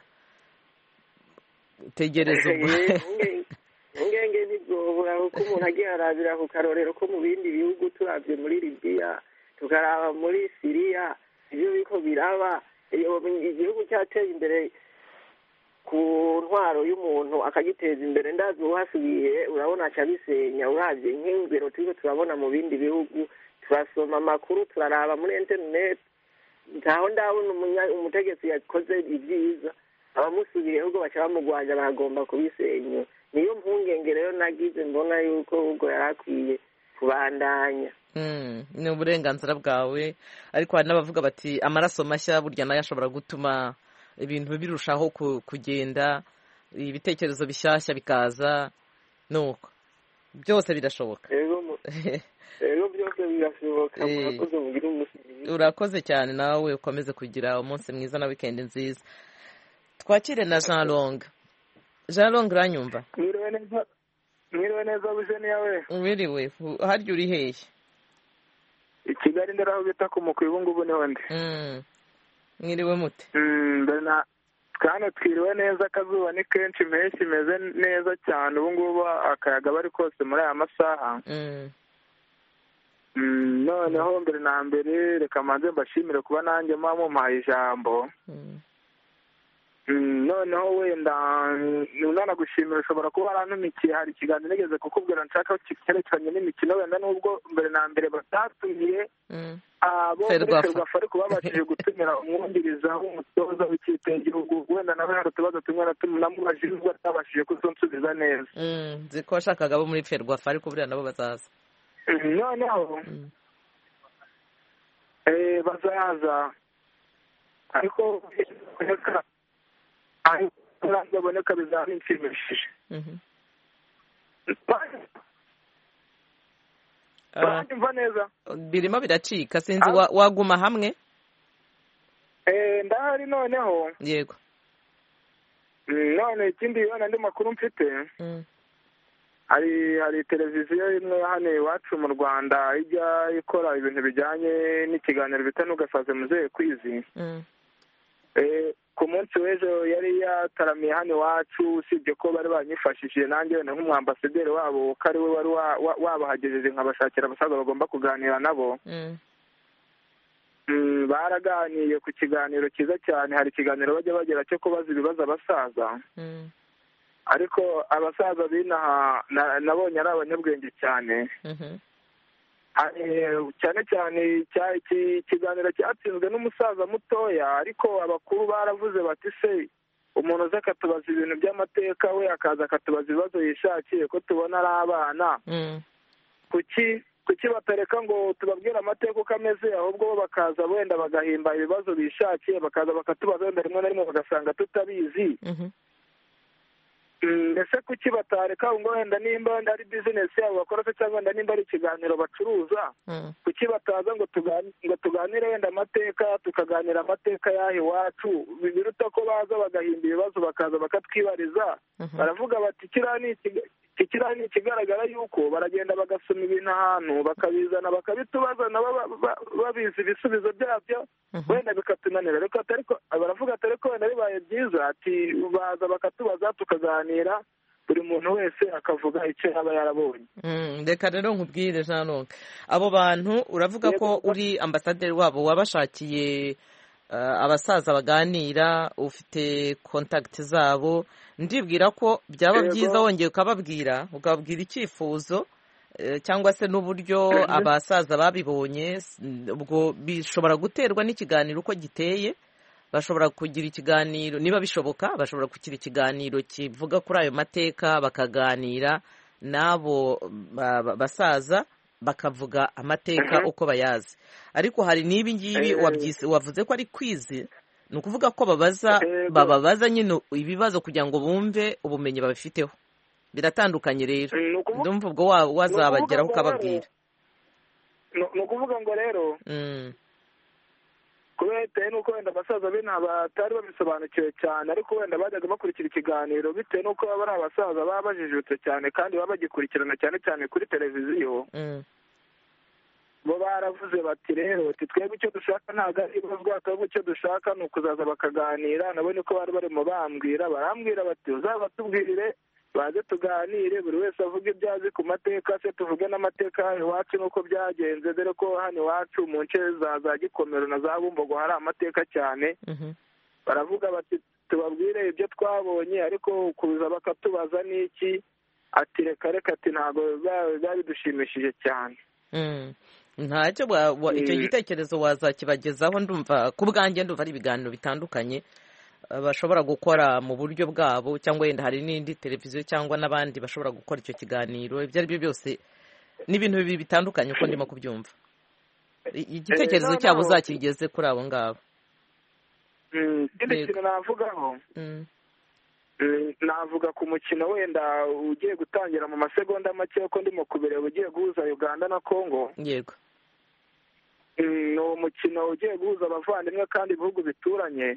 tegereza
ingenge ntibwobura kuko umuntu agiye arabira ku karorero ko mu bindi bihugu turabye muri Libya tukaraba muri Syria ibyo biko biraba igihugu cyateye imbere ku ntwaro y'umuntu akagiteza imbere ndazi uhasubiye urabona acabisenya urabye nk'ingero turiko turabona mu bindi bihugu turasoma amakuru turaraba muri internet ntaho ndabona umutegetsi yakoze ibyiza abamusubiye ahubwo baca bamugwanya baragomba kubisenya niyo mpungenge rero nagize mbona yuko ubwo yari akwiye kubandanya
ni uburenganzira bwawe ariko hari n'abavuga bati amaraso mashya burya nayo ashobora gutuma ibintu birushaho kugenda ibitekerezo bishyashya bikaza nuko byose birashoboka
rero byose birashoboka murakoze mugire umunsi mwiza
urakoze cyane nawe ukomeze kugira umunsi mwiza na weekend nziza twakire na Jean Long uranyumva
mwiriwe neza buje niyawe
wiriwe harya uri hehe
i Kigali ndaraho bita ku mukwi ubu ngubu niho ndi
mwiriwe mute
kandi twiriwe neza akazuba ni kenshi impeshyi imeze neza cyane ubu ngubu akayaga bari kose muri aya masaha noneho mbere na mbere reka manze mbashimire kuba nanjye muba mumpaye ijambo noneho wenda nanagushimira ushobora kuba warantumikiye hari ikiganiro nigeze kukubwira nshaka cyerekeranye n'imikino wenda nubwo mbere na mbere batatumiye abo muri Ferwafa ariko babashije gutumira umwungiriza w'umutoza w'ikipe y'igihugu wenda nawe hari utubazo tumwe na tumwe namubajije nubwo atabashije kuzonsubiza neza
nzi ko washakaga abo muri Ferwafa ariko buriya nabo bazaza
noneho bazaza ariko baboneka bizaba bishimishije uranyumva neza
birimo biracika sinzi waguma hamwe
ndahari noneho
yego
none ikindi yona andi makuru mfite hari televiziyo imwe hano iwacu mu Rwanda ijya ikora ibintu bijyanye n'ikiganiro bita Ntugasaze muzehe kwizi ku munsi w'ejo yari yataramiye hano iwacu usibye ko bari banyifashishije nanjye wenda nk'umwambasaderi wabo ko ari we wari wabahagejeje nkabashakira abasaza bagomba kuganira nabo baraganiye ku kiganiro cyiza cyane hari ikiganiro bajya bagira cyo kubaza ibibazo abasaza ariko abasaza b'inaha nabonye ari abanyabwenge cyane cyane cyane ikiganiro cyatsinzwe n'umusaza mutoya ariko abakuru baravuze bati se umuntu uza akatubaza ibintu by'amateka we akaza akatubaza ibibazo yishakiye ko tubona ari abana kuki batareka ngo tubabwire amateka uko ameze ahubwo bo bakaza wenda bagahimba ibibazo bishakiye bakaza bakatubaza wenda rimwe na rimwe bagasanga tutabizi
ese kuki batareka ngo wenda nimba wenda ari bizinesi yabo bakora se cyangwa wenda nimba ari ikiganiro bacuruza kuki bataza ngo tuganire wenda amateka tukaganira amateka y'aho iwacu biruta ko baza bagahimba ibibazo bakaza bakatwibariza baravuga bati kiriya ni ikigaragara yuko baragenda bagasoma ibintu ahantu bakabizana bakabitubaza nabo babizi ibisubizo byabyo wenda bikatunanira ariko baravuga ati ariko wenda bibaye byiza ati baza bakatubaza tukaganira buri muntu wese akavuga icyo yaba yarabonye.
Reka rero nkubwire Jean abo bantu uravuga ko uri ambasaderi wabo wabashakiye abasaza baganira ufite kontakiti zabo ndibwira ko byaba byiza wongeye ukababwira icyifuzo cyangwa se n'uburyo abasaza babibonye ubwo bishobora guterwa n'ikiganiro uko giteye bashobora kugira ikiganiro niba bishoboka bashobora kugira ikiganiro kivuga kuri ayo mateka bakaganira n'abo basaza bakavuga amateka uko bayazi ariko hari n'ibi ngibi wavuze ko ari kwizi ni ukuvuga ko bababaza nyine ibibazo kugira ngo bumve ubumenyi babifiteho biratandukanye rero ndumva ubwo wazabageraho ukababwira.
ni ukuvuga ngo rero kubera bitewe n'uko wenda abasaza be batari babisobanukiwe cyane ariko wenda bajyaga bakurikira ikiganiro bitewe n'uko baba ari abasaza baba bajijutse cyane kandi baba bagikurikirana cyane cyane kuri televiziyo bo baravuze bati rero twebwe icyo dushaka ntabwo ari ibibazo ahubwo icyo dushaka ni ukuzaza bakaganira nabo niko bari barimo barambwira bati uzabatubwirire baze tuganire buri wese avuga ibyo azi ku mateka se tuvuge n'amateka iwacu n'uko byagenze dore ko hano iwacu mu nce za Gikomero na za Bumbogo hari amateka cyane baravuga bati tubabwire ibyo twabonye ariko kuza bakatubaza n'iki ati reka ati ntabwo biba bidushimishije cyane.
Ntacyo icyo gitekerezo wazakibagezaho ndumva ku bwanjye ndumva ari ibiganiro bitandukanye bashobora gukora mu buryo bwabo cyangwa wenda hari n'indi televiziyo cyangwa n'abandi bashobora gukora icyo kiganiro ibyo ari byo byose n'ibintu bibiri bitandukanye uko ndimo kubyumva igitekerezo cyabo uzakigeze kuri abo ngabo.
ikindi kintu navugaho navuga ku mukino wenda ugiye gutangira mu masegonda make ko ndimo kubireba ugiye guhuza Uganda na Congo.
Yego
ni umukino ugiye guhuza abavandimwe kandi ibihugu bituranye.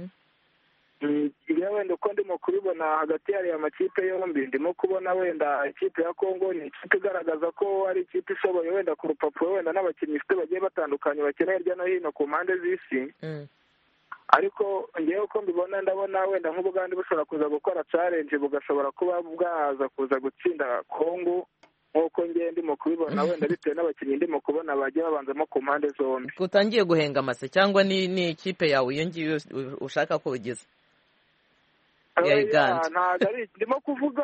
Wenda uko ndimo kubibona hagati y'aya makipe yombi ndimo kubona wenda ikipe ya Congo ni ikipe igaragaza ko ari ikipe ishoboye wenda ku rupapuro wenda n'abakinnyi ifite bagiye batandukanye bakeneye hirya no hino ku mpande z'isi ariko ngewe uko mbibona ndabona wenda nk'Ubugande bushobora kuza gukora challenge bugashobora kuba bwaza kuza gutsinda Congo nk'uko ngewe ndimo kubibona wenda bitewe n'abakinnyi ndimo kubona bagiye babanzamo ku mpande zombi.
Utangiye guhenga amase cyangwa ni ikipe yawe iyo ngiyo ushaka ko ugeze ya Uganda?
Ntabwo ari ndimo kuvuga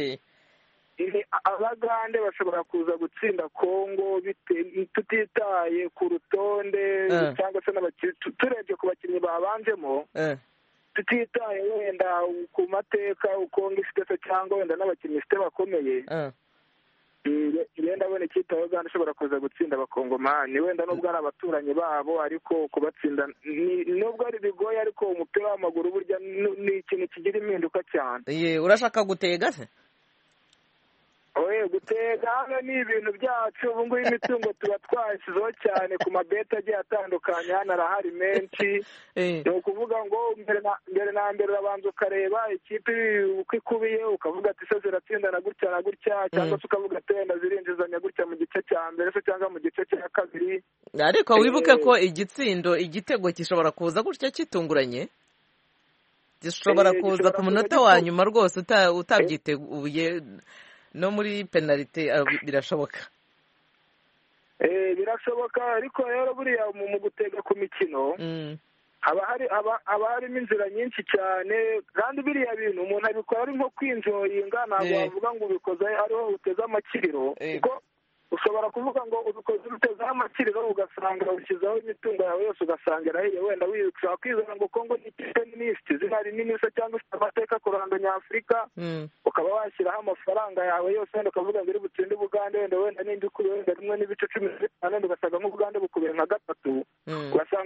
Abagande bashobora kuza gutsinda Congo tutitaye ku rutonde cyangwa se turebye ku bakinnyi babanjemo tutitaye wenda ku mateka Congo ifite se cyangwa wenda n'abakinnyi ifite bakomeye ndabona ikipe ya Uganda ishobora kuza gutsinda abakongomani wenda nubwo ari abaturanyi babo ariko kubatsinda nubwo ari bigoye ariko umupira w'amaguru burya ni ikintu kigira impinduka cyane.
Urashaka gutega se?
Gutega hano ni ibintu byacu ubu ngubu imitungo tuba twashyizeho cyane ku mabeti agiye atandukanye hano arahari menshi ni ukuvuga ngo mbere na mbere urabanza ukareba ikipe uko ikubiye ukavuga ati se ziratsinda na gutya na gutya cyangwa se ukavuga ati wenda zirinjizanya gutya mu gice cya mbere se cyangwa mu gice cya kabiri
ariko wibuke ko igitego gishobora kuza gutya kitunguranye gishobora kuza ku munota wa nyuma rwose utabyiteguye no muri penalite birashoboka.
Birashoboka ariko rero buriya mu gutega ku mikino haba harimo inzira nyinshi cyane kandi biriya bintu umuntu abikora ari nko kwinjoyinga ntabwo wavuga ngo ubikoze ariho uteze amakiriro kuko ushobora kuvuga ngo ubikoze utezeho amakiriro ugasanga ushyizeho imitungo yawe yose ugasanga irahiye wenda ushobora kwizera ngo Congo ni ikipe nini ifite izina rinini se cyangwa ifite amateka ku ruhando nyafurika ukaba washyiraho amafaranga yawe yose wenda ukavuga ngo iri butsinde Ubugande wenda n'indi ukube wenda rimwe n'ibice 15 wenda ugasanga nk'Ubugande bukubiye nka 3 ugasanga wa wundi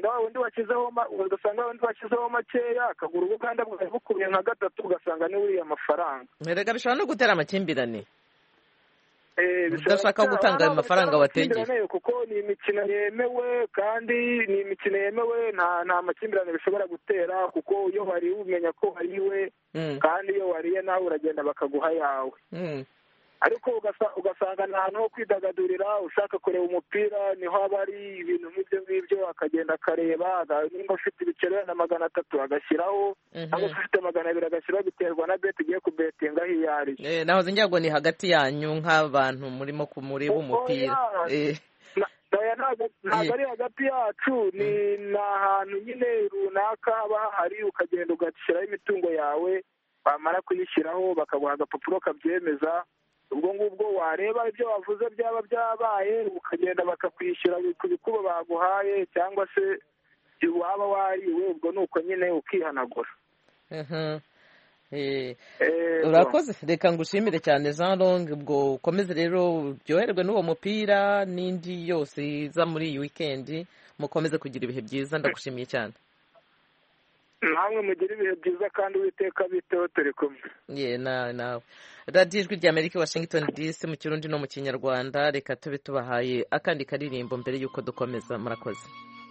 bashyizeho makeya akagura ubuganda bwawe bukubiye nka gatatu ugasanga ni wuriya amafaranga.
Erega bishobora no gutera amakimbirane udashaka gutanga ayo mafaranga wategeye,
kuko ni imikino yemewe kandi ni imikino yemewe, nta makimbirane bishobora gutera, kuko iyo wariye umenya ko wariwe kandi iyo wariye nawe uragenda bakaguha yawe. Ariko ugasanga nta hantu ho kwidagadurira, ushaka kureba umupira niho haba hari ibintu nk'ibyo ngibyo, akagenda akareba, nimba ufite ibiceri na 300 agashyiraho, cyangwa ufite 200 agashyiraho, biterwa na beti ugiye kubetinga aho iyo ari.
nahoze ngira ngo ni hagati yanyu nk'abantu murimo kumureba umupira.
Ntabwo ari hagati yacu, ni ahantu nyine runaka haba hahari, ukagenda ugashyiraho imitungo yawe, bamara kuyishyiraho bakaguha agapapuro kabyemeza. Ubwo ngubwo wareba ibyo wavuze byaba byabaye, ukagenda bakakwishyura ku bikuba baguhaye, cyangwa se waba wariwe, ubwo ni uko nyine ukihanagura.
Urakoze, reka ngushimire cyane Jean Long. Ubwo ukomeze rero uryoherwe n'uwo mupira n'indi yose iza muri iyi weekend, mukomeze kugira ibihe byiza. Ndagushimiye cyane.
Namwe mugira ibihe byiza kandi Uwiteka biteho, turi kumwe.
nawe radiyo ijwi rya Amerika Washington DC mu Kirundi no mu Kinyarwanda. Reka tube tubahaye akandi karirimbo mbere y'uko dukomeza. Murakoze.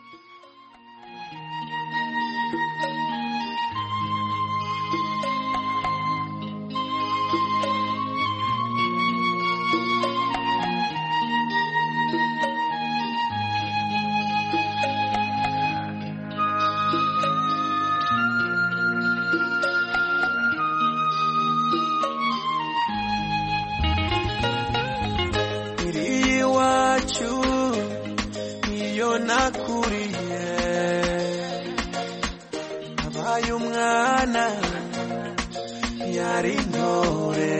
nakuriye abaye umwana yari intore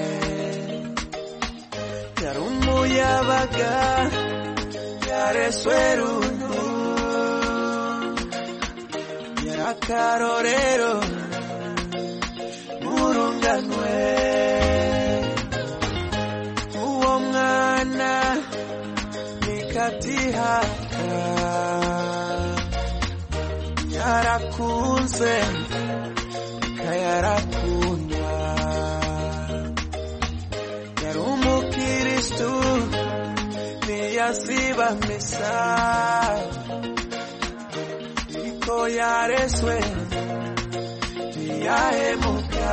yari umuyabaga yareswe runtu yari akarorero murunganwe uwo mwana nikatihaka yarakunze kayarakundwa yari umukiristu ntiyasiba misa ariko yareswe ntiyahemuka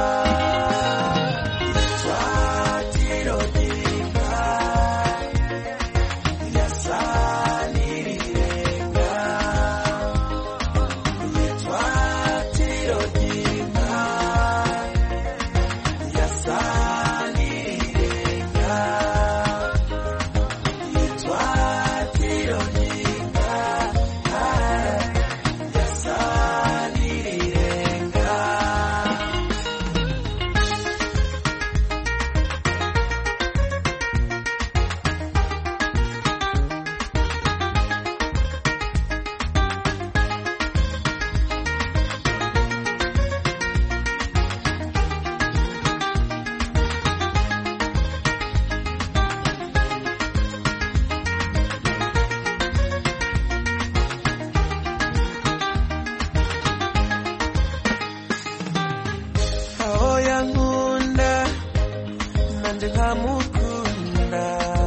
nkamukunda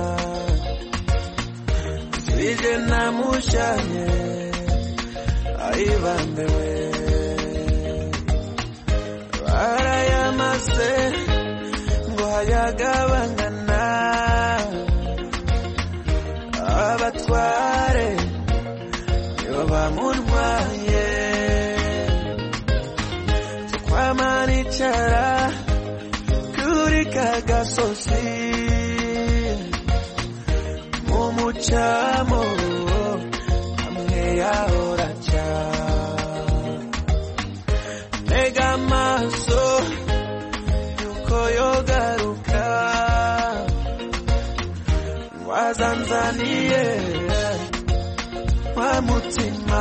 sije namushanye ayibambewe barayamaze ngo hayagabangana abatware yo bamurwaye tukwamanicara kagasozi mumucamo hamwe yahoraca ntega amaso yuko yogaruka wazanzaniye wa mutima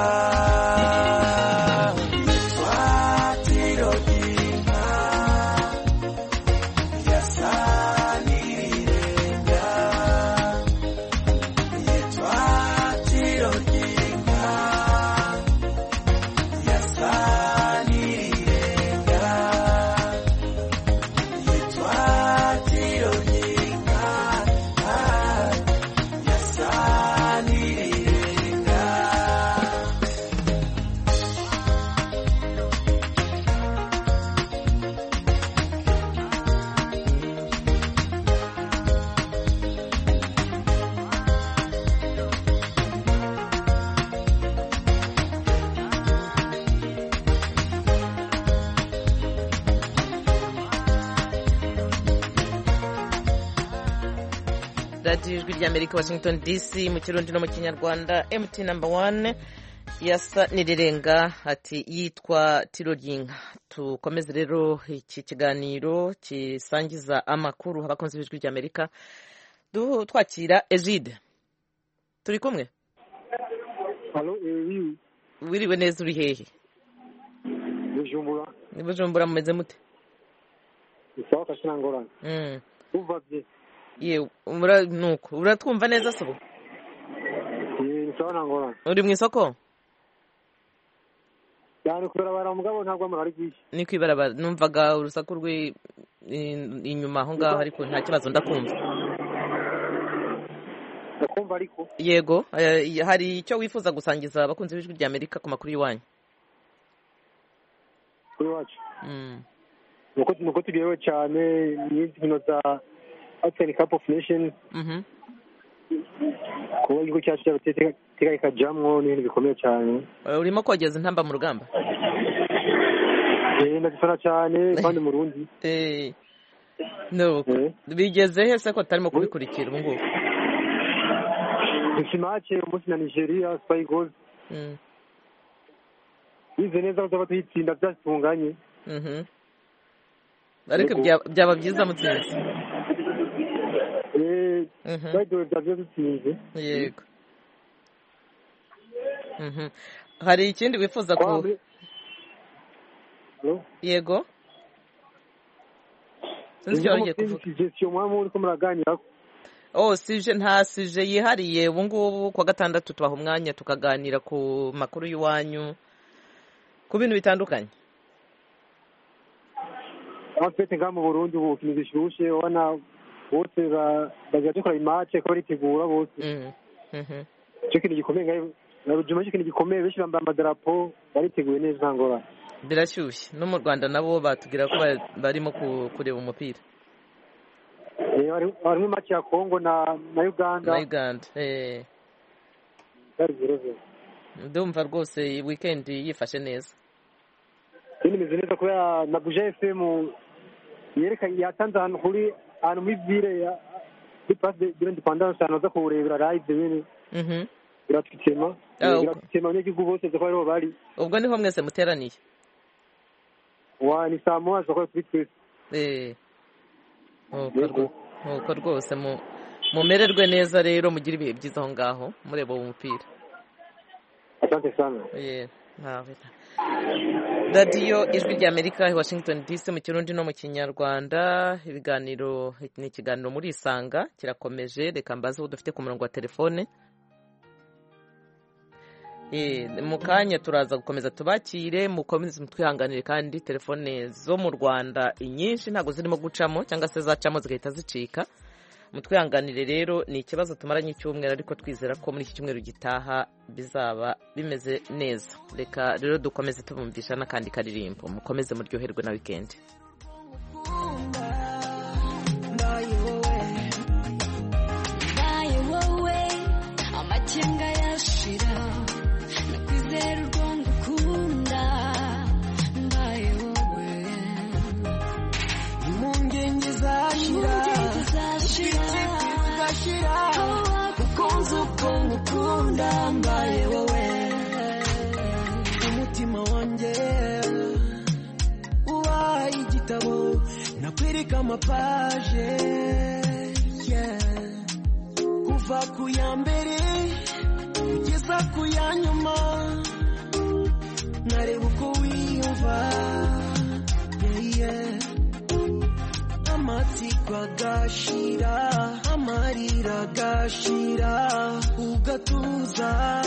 radiyo ijwi ry'Amerika Washington DC mu kirundi no mu kinyarwanda. MT number 1 yasa nirirenga ati yitwa Tiro ry'inka. Tukomeze rero iki kiganiro kisangiza amakuru abakunzi b'ijwi ry'Amerika. Twakira Egide. Turi kumwe?
Allo,
wiriwe neza uri hehe?
Bujumbura.
Ni Bujumbura mumeze mute?
Isawa kashirangorana. Uvavye.
Ye, nuko uratwumva neza sabo?
Isawa nangorana.
Uri mu isoko?
Yani kubarabara mugabo ntabwo amara ari gwishi.
Ni kwibarabara numvaga urusaku rwe inyuma aho ngaho ariko nta kibazo ndakumva.
Ndakumva ariko.
Yego, hari icyo wifuza gusangiza abakunzi b'ijwi ry'Amerika ku makuru y'Iwanyu?
Kuri wacu. Nuko tugiyewe cyane n'izino za African Cup of Nations. Kuba igihugu cyacu cy'abateka ikajamwo n'ibintu bikomeye cyane.
Urimo kogeza intamba mu rugamba?
Ndagifana cyane kandi mu Burundi.
No. Bigeze hese ko tarimo kubikurikira ubu ngubu?
Ikimache umunsi na Nigeria Spy Goals. Bize neza ko tuba tuyitsinda byatunganye.
Ariko byaba byiza mutsinze.
Baido byavyo dutsinze.
Yego. Hari ikindi wifuza ku? Yego.
Sinzi cyo mwamu uri kumuraganira.
Sije nta sije yihariye ubu ngubu kwa gatandatu twaha umwanya tukaganira ku makuru y'Iwanyu ku bintu bitandukanye.
Afite ngamu Burundi ubu kintu gishushe wana bose baje gukora imache ko ritegura bose. Cyo kintu gikomeye ngayo narujuma cyo kintu gikomeye bishira amadarapo bariteguye neza ngora.
Birashyushye no mu Rwanda nabo batubwira ko barimo kureba umupira.
Harimo match ya Congo na Uganda.
Ndumva rwose weekend yifashe neza.
Nimeze neza kubera na Buja FM yereka yatanze ahantu kuri ahantu muri ville ya Place de l'Indépendance anoza kurebera live bene. Biratwitema. Biratwitema n'igihugu bose zo bari bari.
Ubwo niho mwese muteraniye.
Ni saa moya zo kuri twese.
Nuko rwose mumererwe neza rero mugira ibihe byiza aho ngaho mureba uwo mupira.
Asante sana.
Radiyo ijwi ry'Amerika i Washington DC mu kirundi no mu kinyarwanda. Ibiganiro ni ikiganiro muri Isanga kirakomeje. Reka mbaze uwo dufite ku murongo wa telefone. Mu kanya turaza gukomeza tubakire mukomeze mutwihanganire kandi telefone zo mu Rwanda inyinshi ntago zirimo gucamo cyangwa se zacamo zigahita zicika. Mutwihanganire rero ni ikibazo tumaranye icyumweru ariko twizera ko muri iki cyumweru gitaha bizaba bimeze neza. Reka rero dukomeze tubumvisha n'akandi karirimbo mukomeze muryoherwe na weekend.
Amakenga yashira nakwizera urwongo ukunda mbaye wowe impungenge zashira ukunze ukuntu ukunda mbaye wowe umutima wanjye ubaye igitabo nakwereka amapaje kuva ku ya mbere kugeza ku ya nyuma nareba uko wiyumva amatsiko agashira amarira agashira ugatuza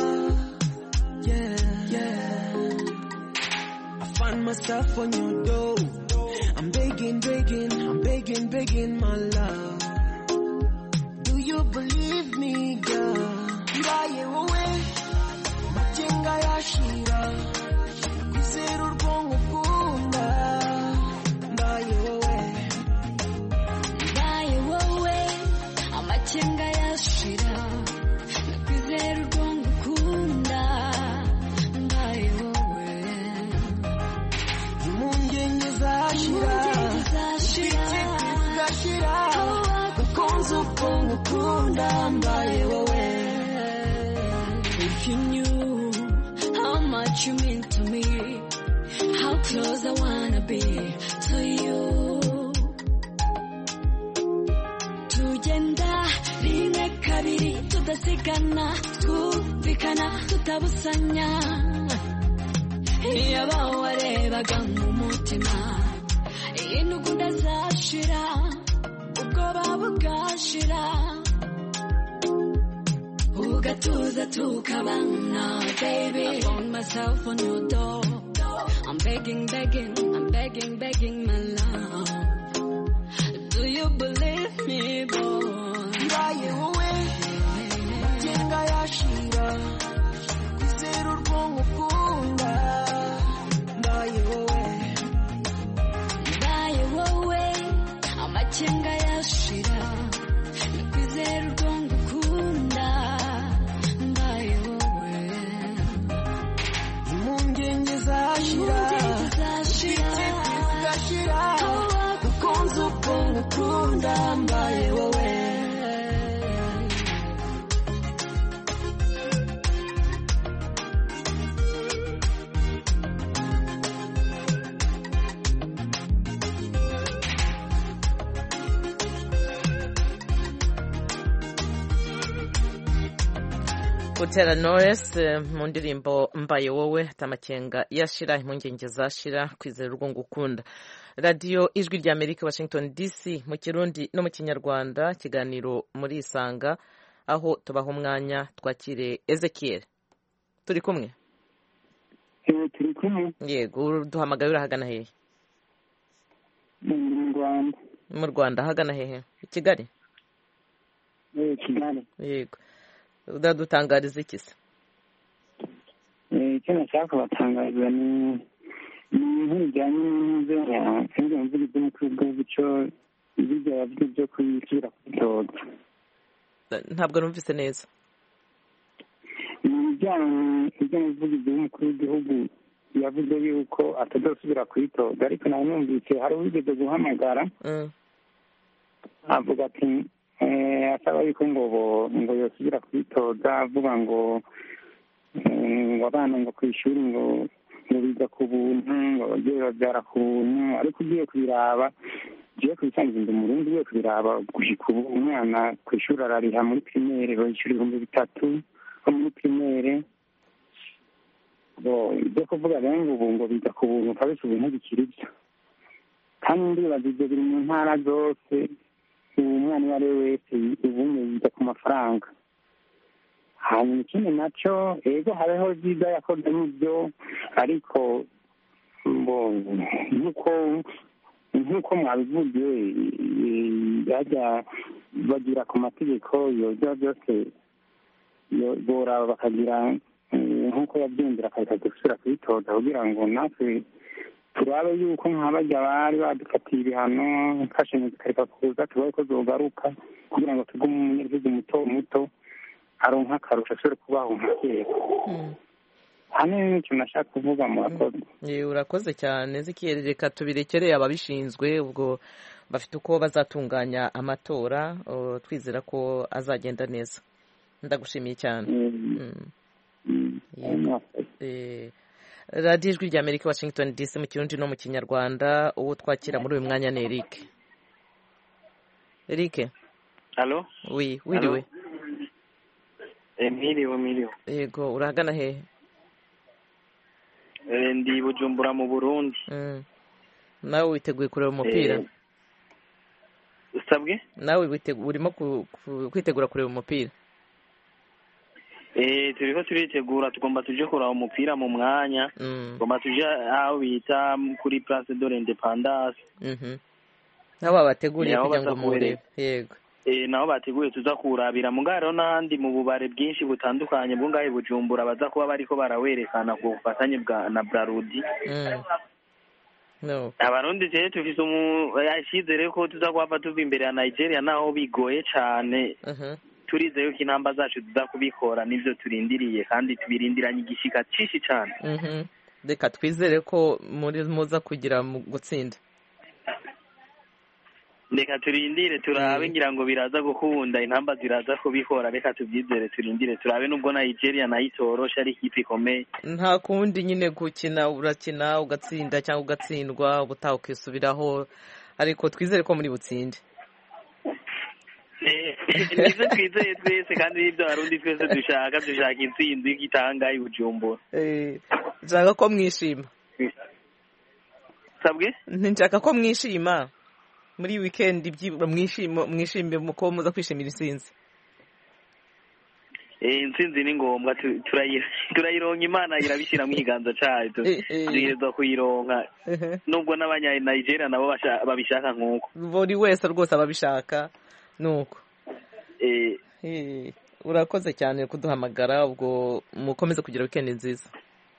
I find myself on your door. I'm begging my love. Do you believe me, girl? Mbaye wowe makenga yashira kwizera urwongo ukunda mbaye wowe amakenga yashira nakwizera urwongo ukunda mbaye wowe impungenge zashira ukunze ukuntu ukunda
if you knew how much you mean to me, how close I wanna be to you. Tugenda rimwe kabiri tudasigana, twumvikana tutabusanya. Iyaba warebaga mu mutima, intugunda zashira, ubwoba bugashira, ugatuza tukabana. Baby, I found myself on your door. I'm begging, my love. Do you believe me, boy?
Mbaye wowe magenga yashira, kwizera urwonko ukunda. Mbaye wowe
amakenga yashira, kwizera urwonko ukunda. Mbaye wowe
impungenge zashira, ibiti bigashira, ukunze ukuntu ukunda. Mbaye wowe
Butera Knowless mu ndirimbo Mbaye wowe, atamakenga yashira, impungenge zashira, kwizera urwungu ukunda. Radio Ijwi rya Amerika, Washington DC, mu Kirundi no mu Kinyarwanda. Kiganiro muri Isanga, aho tubaho umwanya twakire Ezekiel. Turi kumwe?
Turi kumwe.
Yego, duhamagaye urahagana hehe?
Mu Rwanda.
Mu Rwanda hagana hehe? I Kigali?
Kigali.
Yego. Udadutangariza iki se?
Icyo nashaka kubatangariza ni ibintu bijyanye n'inzira kandi mvuga iby'umukuru w'igihugu cyo ibyo yavuze byo kwishyira kwitoza.
Ntabwo numvise neza.
Ibijyanye n'imvugo iby'umukuru w'igihugu yavuze yuko atazosubira kwitoza, ariko nawe numvise hari uwigeze guhamagara avuga ati asaba yuko ngo yosubira kwitoza, avuga ngo abana ngo ku ishuri ngo biga ku buntu, ngo ababyeyi babyara ku buntu. Ariko ugiye kubiraba, ugiye kubisangiza ndi umurundi, ugiye kubiraba gushika ubu umwana ku ishuri arariha muri primaire bayishyura 3,000 ko muri primaire. Ibyo kuvuga rero ngo ubu ngo biga ku buntu kabisa, ubuntu bikiri byo. Kandi ndibaza ibyo biri mu ntara zose, umwana uwo ari we wese ubundi yiga ku mafaranga. Hanyuma ikindi nacyo, ego hariho byiza yakoze n'ibyo, ariko nk'uko mwabivuze bajya bagira ku mategeko, ibyo byose boraba bakagira nk'uko yabyumvira, akareka gusubira kwitoza kugira ngo natwe turabe yuko nk'abajya bari badufatiye ibihano nk'ashinzwe zikareka kuza, tubaye ko zogaruka kugira ngo tugume umunyagihugu muto aronka akarusho ashobore kubaho nka kera. Hano n'icyo nashaka kuvuga. Murakoze.
Urakoze cyane Ezekiel, reka tubirekere ababishinzwe, ubwo bafite uko bazatunganya amatora, twizera ko azagenda neza. Ndagushimiye cyane. Radio Ijwi rya Amerika, Washington DC, mu Kirundi no mu Kinyarwanda. Uwo twakira muri uyu mwanya ni Eric. Eric?
Allo?
Oui, wiriwe.
Miriwe.
Yego, urahagana hehe?
Ndi Bujumbura mu Burundi.
Nawe witeguye kureba umupira?
Usabwe?
Nawe urimo kwitegura kureba umupira?
Turiko turitegura, tugomba tuje kuraba umupira mu mwanya. Tugomba tuje aho bita kuri Place de l'Indépendance.
Naho bateguriye kugira ngo murebe. Yego.
Naho bateguye tuza kurabira mugaro n'ahandi mu bubare bwinshi butandukanye bwo ngahe Bujumbura, baza kuba bariko barawerekana ku bufatanye bwa na Brarudi. Abarundi je tufise yashizere ko tuza kuhava tuva imbere ya Nigeria, naho bigoye cyane. Turize yuko intamba zacu tuza kubikora, nivyo turindiriye kandi tubirindiranye igishika cishi cyane.
Reka twizere ko muri muza kugira mu gutsinda.
reka turindire turabe ngira ngo biraza gukunda intamba ziraza kubikora reka tubyizere turindire turabe nubwo Nigeria nayo itorosha ari ikipe ikomeye
nta kundi nyine gukina urakina ugatsinda cyangwa ugatsindwa ubutaha ukisubiraho ariko twizere ko muri butsinde
nibyo twizeye twese kandi n'ibyo Abarundi twese dushaka intsinzi y'igitanga i Bujumbura
nshaka ko mwishima
sabwe
nshaka ko mwishima muri weekend mwishime muko muza kwishimira intsinzi
intsinzi ni ngombwa turayironka Imana irabishyira mu kiganza cyayo dutegerezwa kuyironka nubwo n'abanya Nigeria nabo babishaka nk'uko
buri wese rwose ababishaka nuko urakoze cyane kuduhamagara ubwo mukomeze kugira weekend nziza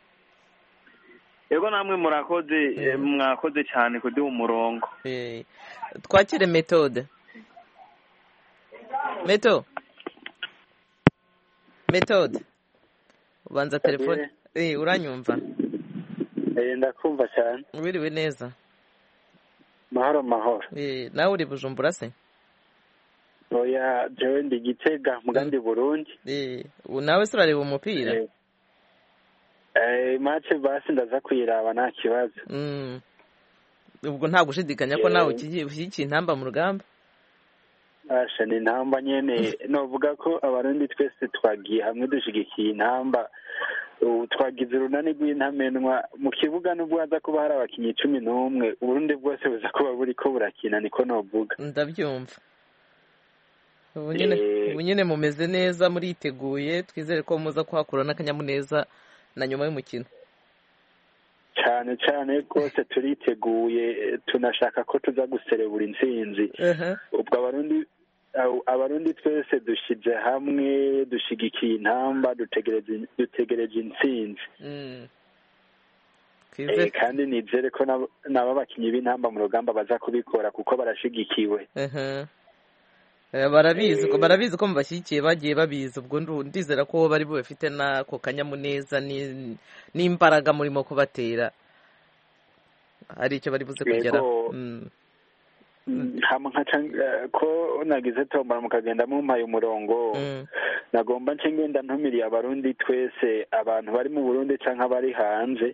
yego namwe mwakoze cyane kuduha umurongo
twakire Methode ubanza telefone uranyumva
ndakumva cyane
wiriwe neza
mahoro
nawe uri Bujumbura se
oya jewe ndi Gitega mugandi Burundi
nawe se urareba umupira
match basi ndaza kuyiraba nta kibazo
ubwo nta gushidikanya ko nawe ushyigikiye intamba mu rugamba
asha ni intamba nyene novuga ko Abarundi twese twagiye hamwe dushigikiye intamba twagize urunani rw'intamenwa mu kibuga n'ubwo haza kuba hari abakinnyi 11 Uburundi bwose buza kuba buriko burakina niko novuga
ndabyumva ubu nyine mumeze neza muriteguye twizere ko muza kuhakura n'akanyamuneza na nyuma y'umukino
cyane cyane rwose turiteguye tunashaka ko tuza guserebura intsinzi ubwo abarundi twese dushyize hamwe dushigikiye intamba dutegereje intsinzi kandi nizere ko nabo bakinnyi b'intamba mu rugamba baza kubikora kuko barashigikiwe
barabizi ko mubashyigikiye bagiye babizi ubwo ndizera ko bari bufite n'ako kanyamuneza n'imbaraga murimo kubatera hari icyo bari buze kugeraho
ko nagize tombora mukagenda mumpaye umurongo nagomba nce ngenda ntumiriye Abarundi twese abantu bari mu Burundi cyangwa abari hanze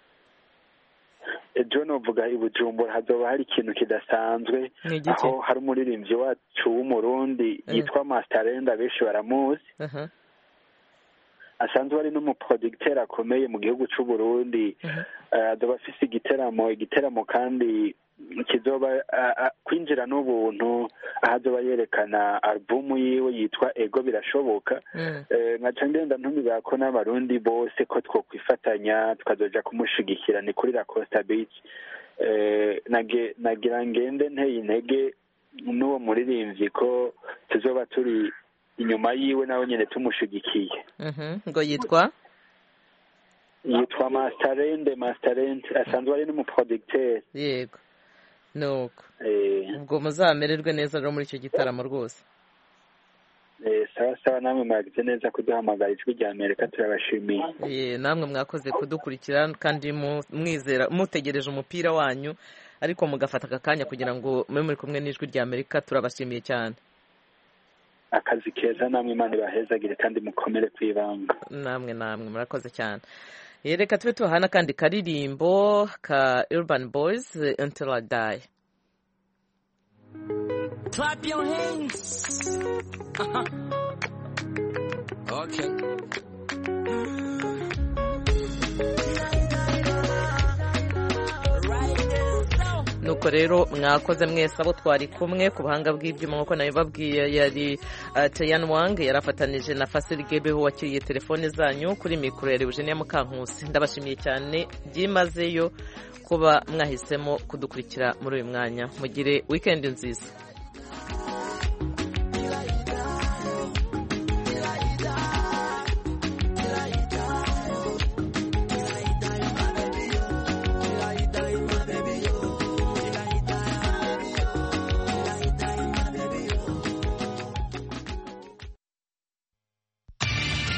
ejo novuga i Bujumbura hazoba hari ikintu kidasanzwe aho hari umuririmbyi wacu w'umurundi yitwa Masterenda benshi baramuzi asanzwe ari n'umuproducteur akomeye mu gihugu cy'u Burundi azoba afise igiteramo kandi kizoba kwinjira n'ubuntu aho azoba yerekana album yiwe yitwa Ego Birashoboka nkaca ngenda ntumira ko n'Abarundi bose ko twokwifatanya tukazoja kumushigikira ni kuri La Costa Beach nagira ngende nteye intege n'uwo muririmbyi ko tuzoba turi inyuma yiwe nawe nyine tumushigikiye
ngo yitwa
Masterende asanzwe ari n'umuproducteur
yego nuko ubwo muzamererwe neza rero muri icyo gitaramo rwose
sawa namwe mwagize neza kuduhamagara ijwi rya Amerika turabashimiye
namwe mwakoze kudukurikira kandi mwizera mutegereje umupira wanyu ariko mugafata aka kanya kugira ngo mube muri kumwe n'ijwi rya Amerika turabashimiye cyane
akazi keza namwe Imana ibahezagire kandi mukomere kwibanga
namwe murakoze cyane reka tube tuhana kandi karirimbo ka Urban Boys Until I Die.
Clap your hands. Okay.
nuko rero mwakoze mwese abo twari kumwe ku buhanga bw'ibyuma nk'uko nabibabwiye yari Tayan Wang yarafatanije na Fasil Gebeho wakiriye telefone zanyu kuri mikoro ya Eugenia Mukankusi ndabashimiye cyane byimazeyo kuba mwahisemo kudukurikira muri uyu mwanya mugire weekend nziza.